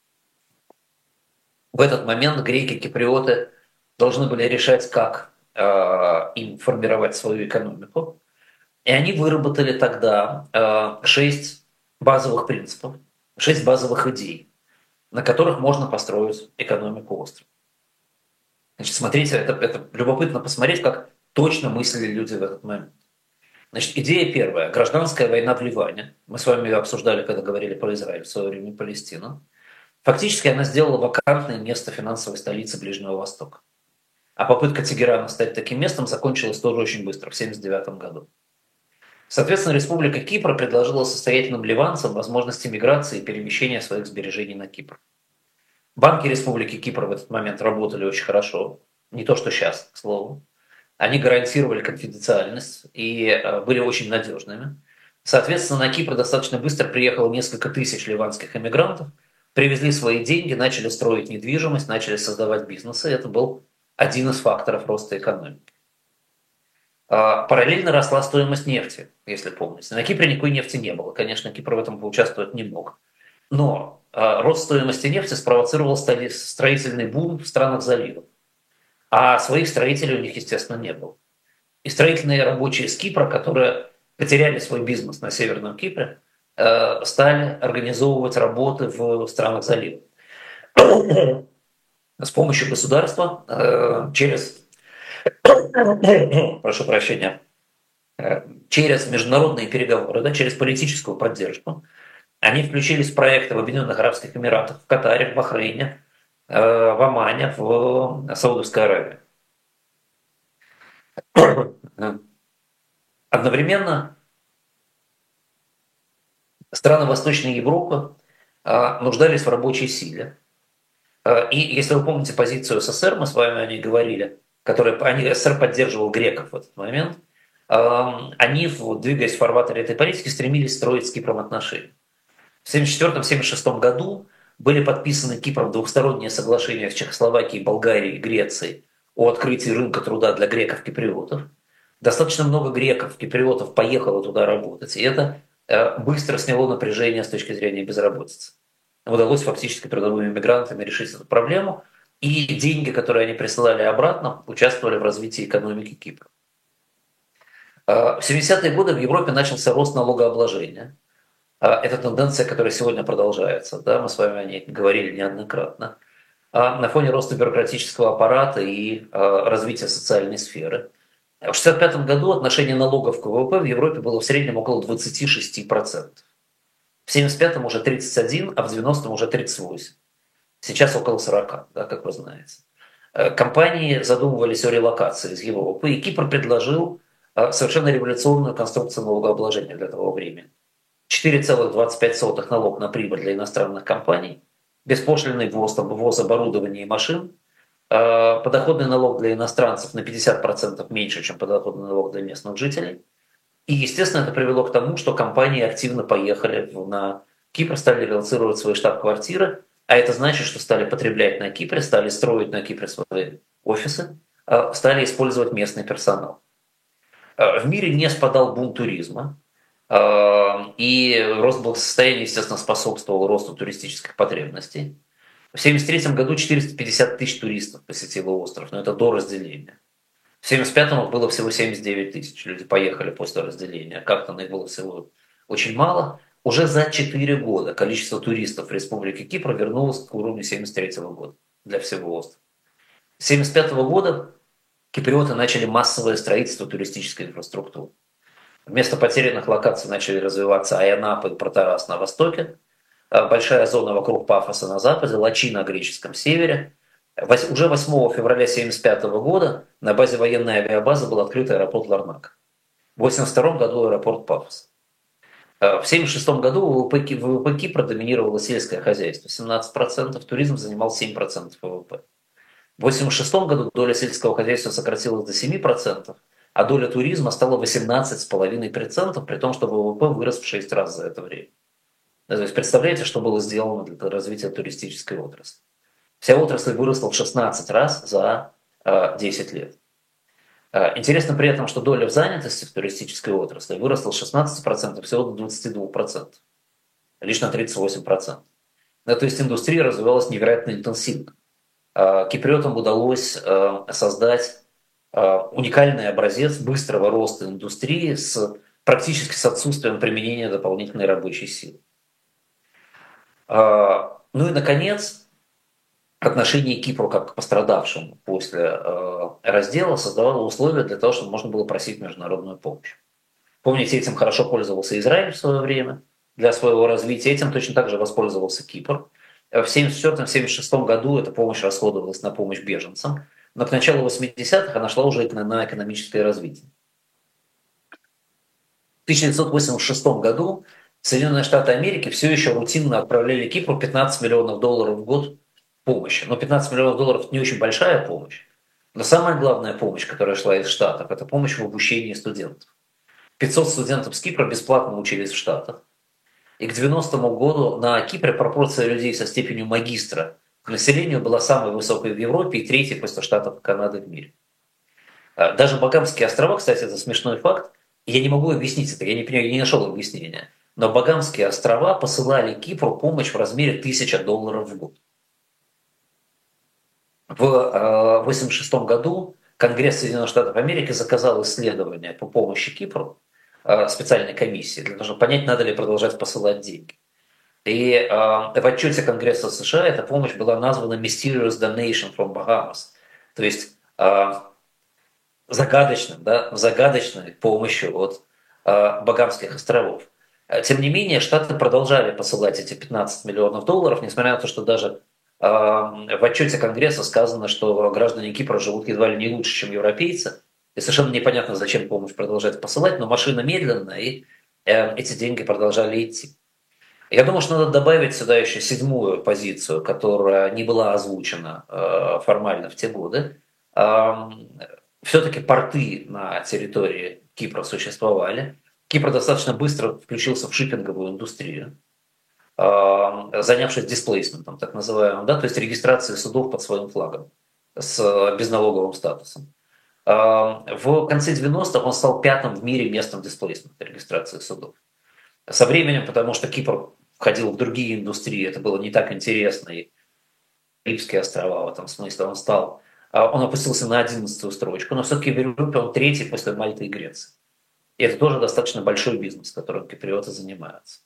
В этот момент греки-киприоты должны были решать, как э, им формировать свою экономику. И они выработали тогда э, шесть базовых принципов, шесть базовых идей, на которых можно построить экономику острова. Значит, смотрите, это, это любопытно посмотреть, как точно мыслили люди в этот момент. Значит, идея первая. Гражданская война в Ливане. Мы с вами ее обсуждали, когда говорили про Израиль, в свое время Палестину. Фактически она сделала вакантное место финансовой столицы Ближнего Востока. А попытка Тегерана стать таким местом закончилась тоже очень быстро, в тысяча девятьсот семьдесят девятом году. Соответственно, Республика Кипр предложила состоятельным ливанцам возможности миграции и перемещения своих сбережений на Кипр. Банки Республики Кипр в этот момент работали очень хорошо, не то что сейчас, к слову. Они гарантировали конфиденциальность и были очень надежными. Соответственно, на Кипр достаточно быстро приехало несколько тысяч ливанских эмигрантов, привезли свои деньги, начали строить недвижимость, начали создавать бизнесы. Это был один из факторов роста экономики. Параллельно росла стоимость нефти, если помните. На Кипре никакой нефти не было. Конечно, Кипр в этом поучаствовать не мог. Но рост стоимости нефти спровоцировал строительный бум в странах залива. А своих строителей у них, естественно, не было. И строительные рабочие с Кипра, которые потеряли свой бизнес на Северном Кипре, стали организовывать работы в странах залива. С помощью государства через, прошу прощения, через международные переговоры, да, через политическую поддержку, они включились в проекты в Объединенных Арабских Эмиратах, в Катаре, в Бахрейне, в Омане, в Саудовской Аравии. Одновременно страны Восточной Европы нуждались в рабочей силе. И если вы помните позицию СССР, мы с вами о ней говорили, которые, они, СССР поддерживал греков в этот момент, они, двигаясь в фарватере этой политики, стремились строить с Кипром отношения. В тысяча девятьсот семьдесят четвёртом — тысяча девятьсот семьдесят шестом году были подписаны Кипром двухсторонние соглашения с Чехословакией, Болгарией и Грецией о открытии рынка труда для греков-киприотов. Достаточно много греков-киприотов поехало туда работать, и это быстро сняло напряжение с точки зрения безработицы. Удалось фактически трудовыми мигрантами решить эту проблему, и деньги, которые они присылали обратно, участвовали в развитии экономики Кипра. В семидесятые годы в Европе начался рост налогообложения. Это тенденция, которая сегодня продолжается. Да? Мы с вами о ней говорили неоднократно. На фоне роста бюрократического аппарата и развития социальной сферы. В шестьдесят пятом году отношение налогов к ВВП в Европе было в среднем около двадцати шести процентов. В семьдесят пятом уже тридцать один процент, а в девяностом уже тридцать восемь процентов. Сейчас около сорока, да, как вы знаете. Компании задумывались о релокации из Европы, и Кипр предложил совершенно революционную конструкцию налогообложения для того времени. четыре целых двадцать пять сотых налог на прибыль для иностранных компаний, беспошлинный ввоз, ввоз оборудования и машин, подоходный налог для иностранцев на пятьдесят процентов меньше, чем подоходный налог для местных жителей. И, естественно, это привело к тому, что компании активно поехали на Кипр, стали релоцировать свои штаб-квартиры, а это значит, что стали потреблять на Кипре, стали строить на Кипре свои офисы, стали использовать местный персонал. В мире не спадал бум туризма, и рост благосостояния, естественно, способствовал росту туристических потребностей. В семьдесят третьем году четыреста пятьдесят тысяч туристов посетило остров, но это до разделения. В семьдесят пятом их было всего семьдесят девять тысяч, люди поехали после разделения, как-то на их было всего очень мало. Уже за четыре года количество туристов в Республике Кипр вернулось к уровню семьдесят третьего года для всего острова. С семьдесят пятого года киприоты начали массовое строительство туристической инфраструктуры. Вместо потерянных локаций начали развиваться Айанапа и Протарас на востоке, большая зона вокруг Пафоса на западе, Лачи на греческом севере. Уже восьмого февраля тысяча девятьсот семьдесят пятого года на базе военной авиабазы был открыт аэропорт Ларнака. В восемьдесят втором году аэропорт Пафос. В тысяча девятьсот семьдесят шестом году ВВП, ВВП Кипра доминировало сельское хозяйство семнадцать процентов, туризм занимал семь процентов ВВП. В восемьдесят шестом году доля сельского хозяйства сократилась до семи процентов, а доля туризма стала восемнадцать целых пять десятых процента, при том, что ВВП вырос в шесть раз за это время. То есть представляете, что было сделано для развития туристической отрасли. Вся отрасль выросла в шестнадцать раз за десять лет. Интересно при этом, что доля в занятости в туристической отрасли выросла с шестнадцати процентов всего до двадцати двух процентов. лишь на тридцать восемь процентов. Ну, то есть индустрия развивалась невероятно интенсивно. Киприотам удалось создать уникальный образец быстрого роста индустрии с практически с отсутствием применения дополнительной рабочей силы. Ну и, наконец, отношение к Кипру как к пострадавшему после раздела создавало условия для того, чтобы можно было просить международную помощь. Помните, этим хорошо пользовался Израиль в свое время для своего развития, этим точно так же воспользовался Кипр. В семьдесят четвёртом — семьдесят шестом году эта помощь расходовалась на помощь беженцам, но к началу восьмидесятых она шла уже на экономическое развитие. В тысяча девятьсот восемьдесят шестом году Соединенные Штаты Америки все еще рутинно отправляли Кипру пятнадцать миллионов долларов в год помощи. Но пятнадцать миллионов долларов – это не очень большая помощь. Но самая главная помощь, которая шла из Штатов, это помощь в обучении студентов. пятьсот студентов с Кипра бесплатно учились в Штатах. И к девяностому году на Кипре пропорция людей со степенью магистра к населению была самой высокой в Европе и третьей после Штатов и Канады в мире. Даже Багамские острова, кстати, это смешной факт, я не могу объяснить это, я не, я не нашел объяснения, но Багамские острова посылали Кипру помощь в размере тысяча долларов в год. В восемьдесят шестом году Конгресс Соединенных Штатов Америки заказал исследование по помощи Кипру, специальной комиссии, для того, чтобы понять, надо ли продолжать посылать деньги. И э, в отчете Конгресса США эта помощь была названа Mysterious Donation from Bahamas, то есть э, загадочным, да, загадочной помощью от э, Багамских островов. Тем не менее, Штаты продолжали посылать эти пятнадцать миллионов долларов, несмотря на то, что даже э, в отчете Конгресса сказано, что граждане Кипра живут едва ли не лучше, чем европейцы. И совершенно непонятно, зачем помощь продолжать посылать, но машина медленная, и э, эти деньги продолжали идти. Я думаю, что надо добавить сюда еще седьмую позицию, которая не была озвучена э, формально в те годы. Э, все-таки порты на территории Кипра существовали. Кипр достаточно быстро включился в шиппинговую индустрию, э, занявшись дисплейсментом, так называемым, да, то есть регистрацией судов под своим флагом с безналоговым статусом. В конце девяностых он стал пятым в мире местом дисплейсмента, регистрации судов. Со временем, потому что Кипр входил в другие индустрии, это было не так интересно, и Карибские острова в этом смысле, он стал, он опустился на одиннадцатую строчку, но все-таки в Европе он третий после Мальты и Греции. И это тоже достаточно большой бизнес, которым киприоты занимаются.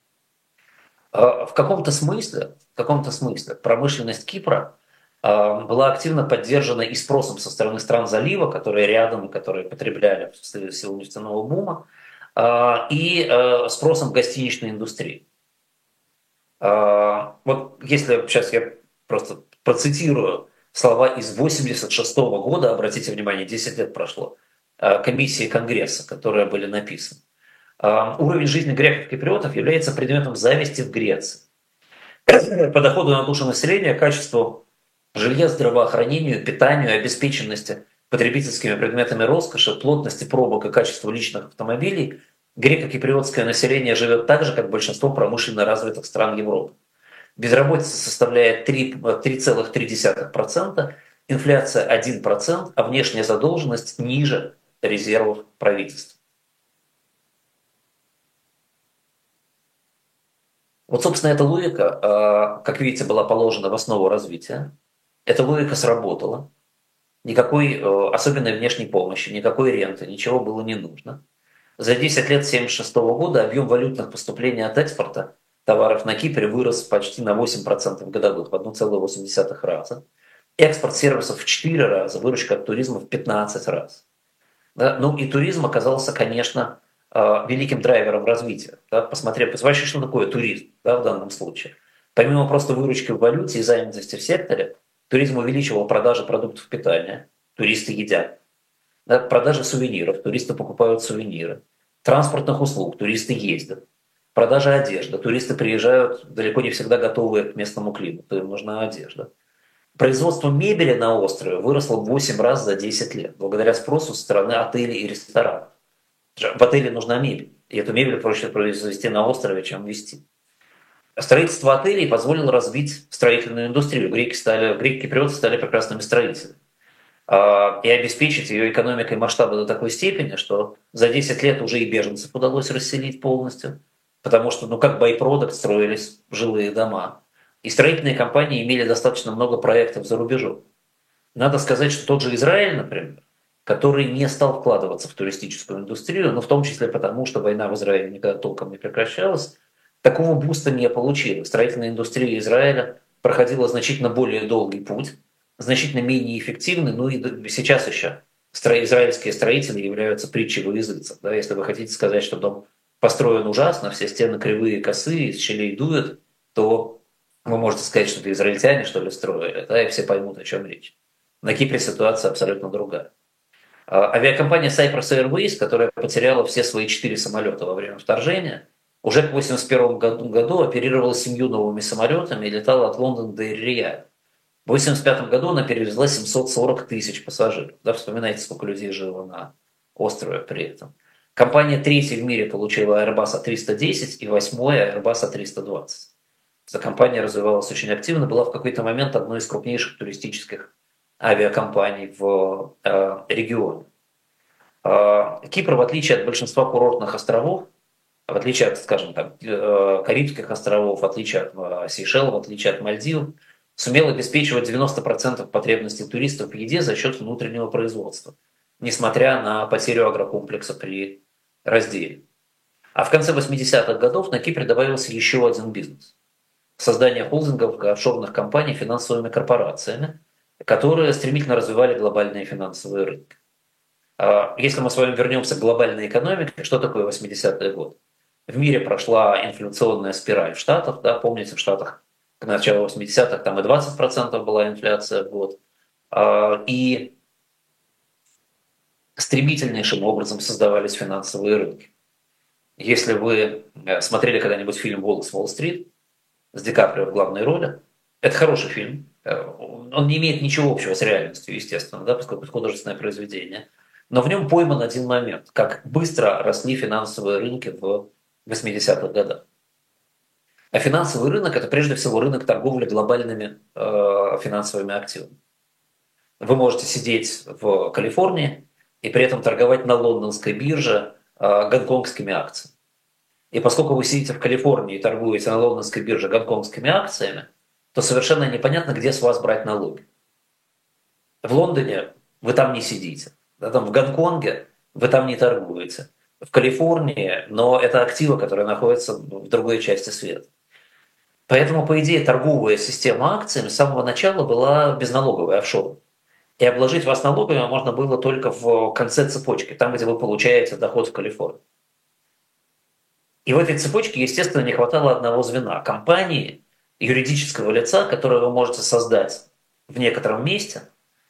В каком-то смысле, в каком-то смысле промышленность Кипра была активно поддержана и спросом со стороны стран залива, которые рядом и которые потребляли в силу нефтяного бума, и спросом гостиничной индустрии. Вот если сейчас я просто процитирую слова из восемьдесят шестого года, обратите внимание, десять лет прошло, комиссии Конгресса, которые были написаны. Уровень жизни греков-киприотов является предметом зависти в Греции. По доходу на душу населения, качеству жилья, здравоохранению, питанию, обеспеченности потребительскими предметами роскоши, плотности пробок и качеству личных автомобилей, греко-киприотское население живет так же, как большинство промышленно развитых стран Европы. Безработица составляет три целых три десятых процента, инфляция один процент, а внешняя задолженность ниже резервов правительства. Вот, собственно, эта логика, как видите, была положена в основу развития. Эта логика сработала. Никакой особенной внешней помощи, никакой ренты, ничего было не нужно. За десять лет семьдесят шестого года объем валютных поступлений от экспорта товаров на Кипре вырос почти на восемь процентов годовых, в один целых восемь десятых раза. Экспорт сервисов в четыре раза, выручка от туризма в пятнадцать раз. Да? Ну и туризм оказался, конечно, великим драйвером развития. Да? Посмотрев, вообще, что такое туризм, да, в данном случае. Помимо просто выручки в валюте и занятости в секторе, туризм увеличивал продажи продуктов питания, туристы едят. Да? Продажи сувениров, туристы покупают сувениры. Транспортных услуг, туристы ездят. Продажа одежды, туристы приезжают далеко не всегда готовые к местному климату, им нужна одежда. Производство мебели на острове выросло в восемь раз за десять лет, благодаря спросу со стороны отелей и ресторанов. В отеле нужна мебель, и эту мебель проще произвести на острове, чем везти. Строительство отелей позволило развить строительную индустрию. Греки стали, греки-киприоты стали прекрасными строителями. И обеспечить ее экономикой масштаба до такой степени, что за десять лет уже и беженцев удалось расселить полностью. потому что, ну, как байпродукт строились жилые дома. И строительные компании имели достаточно много проектов за рубежом. Надо сказать, что тот же Израиль, например, который не стал вкладываться в туристическую индустрию, но в том числе потому, что война в Израиле никогда толком не прекращалась, такого буста не получила. Строительная индустрия Израиля проходила значительно более долгий путь, значительно менее эффективный, ну и сейчас еще израильские строители являются притчей во языцах. Да? Если вы хотите сказать, что дом построен ужасно, все стены кривые, косые, из щелей дуют, то вы можете сказать, что это израильтяне, что ли, строили, да, и все поймут, о чем речь. На Кипре ситуация абсолютно другая. Авиакомпания Cyprus Airways, которая потеряла все свои четыре самолета во время вторжения, уже к восемьдесят первому году, году оперировала семью новыми самолетами и летала от Лондона до Эр-Рияда. В восемьдесят пятом году она перевезла семьсот сорок тысяч пассажиров. Да, вспоминайте, сколько людей жило на острове при этом. Компания третья в мире получила Airbus эй триста десять и восьмой Airbus эй триста двадцать. Эта компания развивалась очень активно, была в какой-то момент одной из крупнейших туристических авиакомпаний в э, регионе. Э, Кипр, в отличие от большинства курортных островов, в отличие от, скажем, там, э, Карибских островов, в отличие от э, Сейшел, в отличие от Мальдив, сумел обеспечивать девяносто процентов потребностей туристов в еде за счет внутреннего производства, несмотря на потерю агрокомплекса при разделе. А в конце восьмидесятых годов на Кипре добавился еще один бизнес – создание холдингов и офшорных компаний финансовыми корпорациями, которые стремительно развивали глобальные финансовые рынки. Если мы с вами вернемся к глобальной экономике, что такое восьмидесятые годы? В мире прошла инфляционная спираль в Штатах, да, помните, в Штатах к началу восьмидесятых там и двадцать процентов была инфляция в год, и стремительнейшим образом создавались финансовые рынки. Если вы смотрели когда-нибудь фильм «Волк с Уолл-стрит» с Ди Каприо в главной роли, это хороший фильм. Он не имеет ничего общего с реальностью, естественно, да, поскольку это художественное произведение. Но в нем пойман один момент, как быстро росли финансовые рынки в восьмидесятых годах. А финансовый рынок – это прежде всего рынок торговли глобальными э, финансовыми активами. Вы можете сидеть в Калифорнии и при этом торговать на лондонской бирже э, гонконгскими акциями. И поскольку вы сидите в Калифорнии и торгуете на лондонской бирже гонконгскими акциями, то совершенно непонятно, где с вас брать налоги. В Лондоне вы там не сидите, да, там в Гонконге вы там не торгуете, в Калифорнии, но это активы, которые находятся в другой части света. Поэтому, по идее, торговая система акциями с самого начала была безналоговой, офшорной. И обложить вас налогами можно было только в конце цепочки, там, где вы получаете доход в Калифорнии. И в этой цепочке, естественно, не хватало одного звена – компании, юридического лица, которое вы можете создать в некотором месте.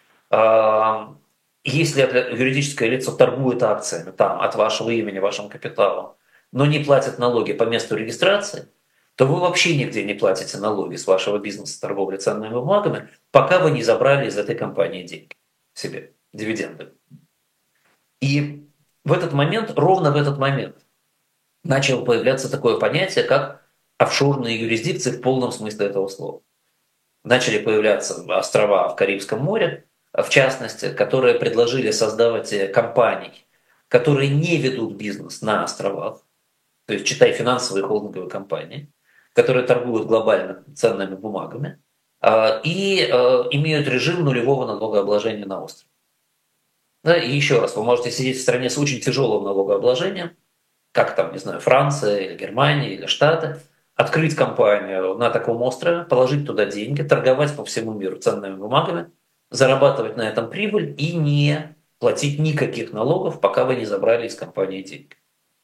Если это юридическое лицо торгует акциями там, от вашего имени, вашим капиталом, но не платит налоги по месту регистрации, то вы вообще нигде не платите налоги с вашего бизнеса торговли ценными бумагами, пока вы не забрали из этой компании деньги себе, дивиденды. И в этот момент, ровно в этот момент, начало появляться такое понятие, как офшорные юрисдикции в полном смысле этого слова. Начали появляться острова в Карибском море, в частности, которые предложили создавать компаний, которые не ведут бизнес на островах, то есть, читай, финансовые холдинговые компании, которые торгуют глобально ценными бумагами и имеют режим нулевого налогообложения на острове. Да, и еще раз, вы можете сидеть в стране с очень тяжелым налогообложением, как там, не знаю, Франция или Германия или Штаты, открыть компанию на таком острове, положить туда деньги, торговать по всему миру ценными бумагами, зарабатывать на этом прибыль и не платить никаких налогов, пока вы не забрали из компании деньги.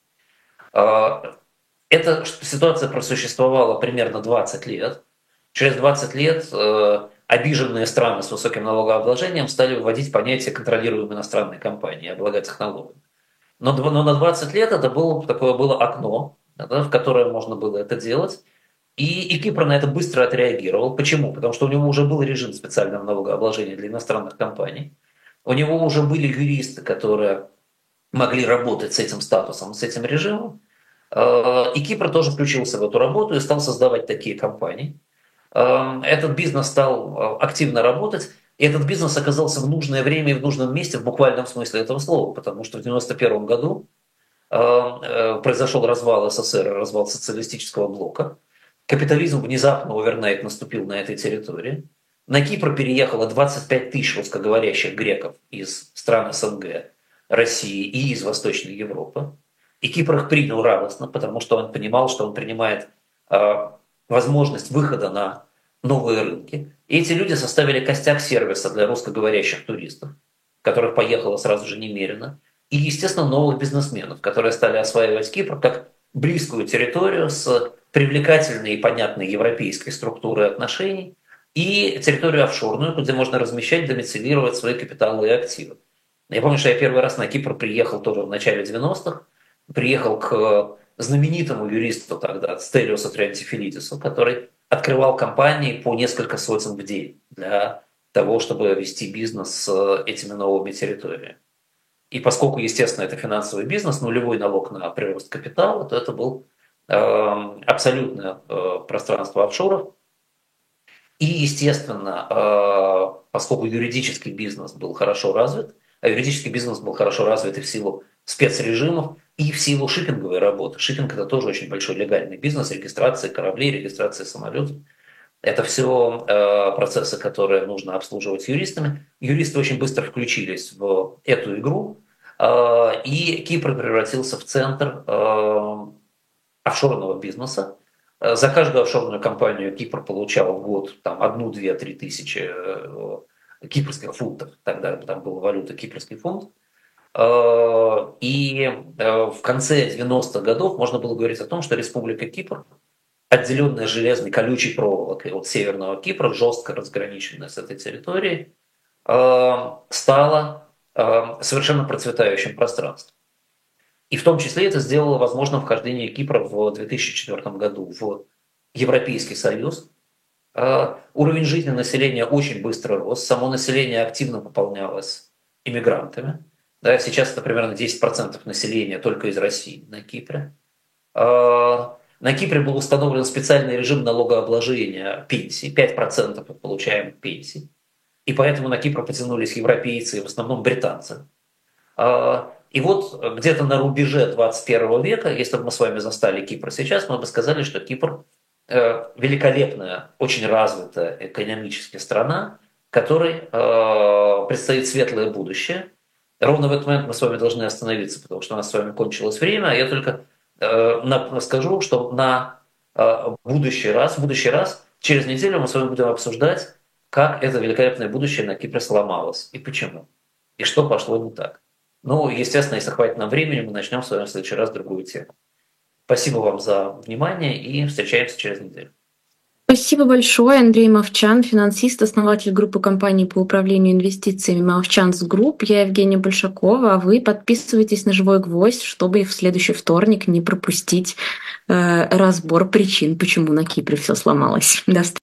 Эта ситуация просуществовала примерно двадцать лет. Через двадцать лет обиженные страны с высоким налогообложением стали вводить понятие контролируемой иностранной компании, облагать их налогами. Но, но на двадцать лет это было, такое было окно, да, в которое можно было это делать. И, и Кипр на это быстро отреагировал. Почему? Потому что у него уже был режим специального налогообложения для иностранных компаний. У него уже были юристы, которые могли работать с этим статусом, с этим режимом. И Кипр тоже включился в эту работу и стал создавать такие компании. Этот бизнес стал активно работать. И этот бизнес оказался в нужное время и в нужном месте в буквальном смысле этого слова. Потому что в девяносто первом году произошел развал СССР, развал социалистического блока. Капитализм внезапно, овернайт, наступил на этой территории. На Кипр переехало двадцать пять тысяч русскоговорящих греков из стран СНГ, России и из Восточной Европы. И Кипр их принял радостно, потому что он понимал, что он принимает э, возможность выхода на новые рынки. И эти люди составили костяк сервиса для русскоговорящих туристов, которых поехало сразу же немерено. И, естественно, новых бизнесменов, которые стали осваивать Кипр как близкую территорию с привлекательной и понятной европейской структурой отношений, и территорию офшорную, где можно размещать, домицилировать свои капиталы и активы. Я помню, что я первый раз на Кипр приехал тоже в начале девяностых, приехал к знаменитому юристу тогда, Стелиосу Триантифилидису, который открывал компании по несколько сотен в день для того, чтобы вести бизнес с этими новыми территориями. И поскольку, естественно, это финансовый бизнес, нулевой налог на прирост капитала, то это был э, абсолютное э, пространство офшоров. И, естественно, э, поскольку юридический бизнес был хорошо развит, а юридический бизнес был хорошо развит и в силу спецрежимов, и в силу шиппинговой работы. Шиппинг – это тоже очень большой легальный бизнес, регистрация кораблей, регистрация самолетов. Это все э, процессы, которые нужно обслуживать юристами. Юристы очень быстро включились в эту игру, э, и Кипр превратился в центр э, офшорного бизнеса. За каждую офшорную компанию Кипр получал в год там, одну, две, три тысячи э, кипрских фунтов. Тогда там была валюта кипрский фунт. Э, и э, в конце девяностых годов можно было говорить о том, что Республика Кипр, отделенная железной колючей проволокой от Северного Кипра, жестко разграниченная с этой территорией, стала совершенно процветающим пространством. И в том числе это сделало возможным вхождение Кипра в две тысячи четвёртом году в Европейский Союз. Уровень жизни населения очень быстро рос, само население активно пополнялось иммигрантами. Да, сейчас это примерно десять процентов населения только из России на Кипре. На Кипре был установлен специальный режим налогообложения пенсий, пять процентов от получаемых пенсий. И поэтому на Кипр потянулись европейцы, в основном британцы. И вот где-то на рубеже двадцать первого века, если бы мы с вами застали Кипр сейчас, мы бы сказали, что Кипр великолепная, очень развитая экономически страна, которой предстоит светлое будущее. Ровно в этот момент мы с вами должны остановиться, потому что у нас с вами кончилось время, а я только скажу, что на будущий раз, в будущий раз, через неделю мы с вами будем обсуждать, как это великолепное будущее на Кипре сломалось и почему, и что пошло не так. Ну, естественно, если хватит нам времени, мы начнем с вами в следующий раз другую тему. Спасибо вам за внимание и встречаемся через неделю. Спасибо большое. Андрей Мовчан, финансист, основатель группы компаний по управлению инвестициями Мовчанс Групп. Я Евгения Большакова, а вы подписывайтесь на «Живой гвоздь», чтобы в следующий вторник не пропустить э, разбор причин, почему на Кипре все сломалось. До встречи.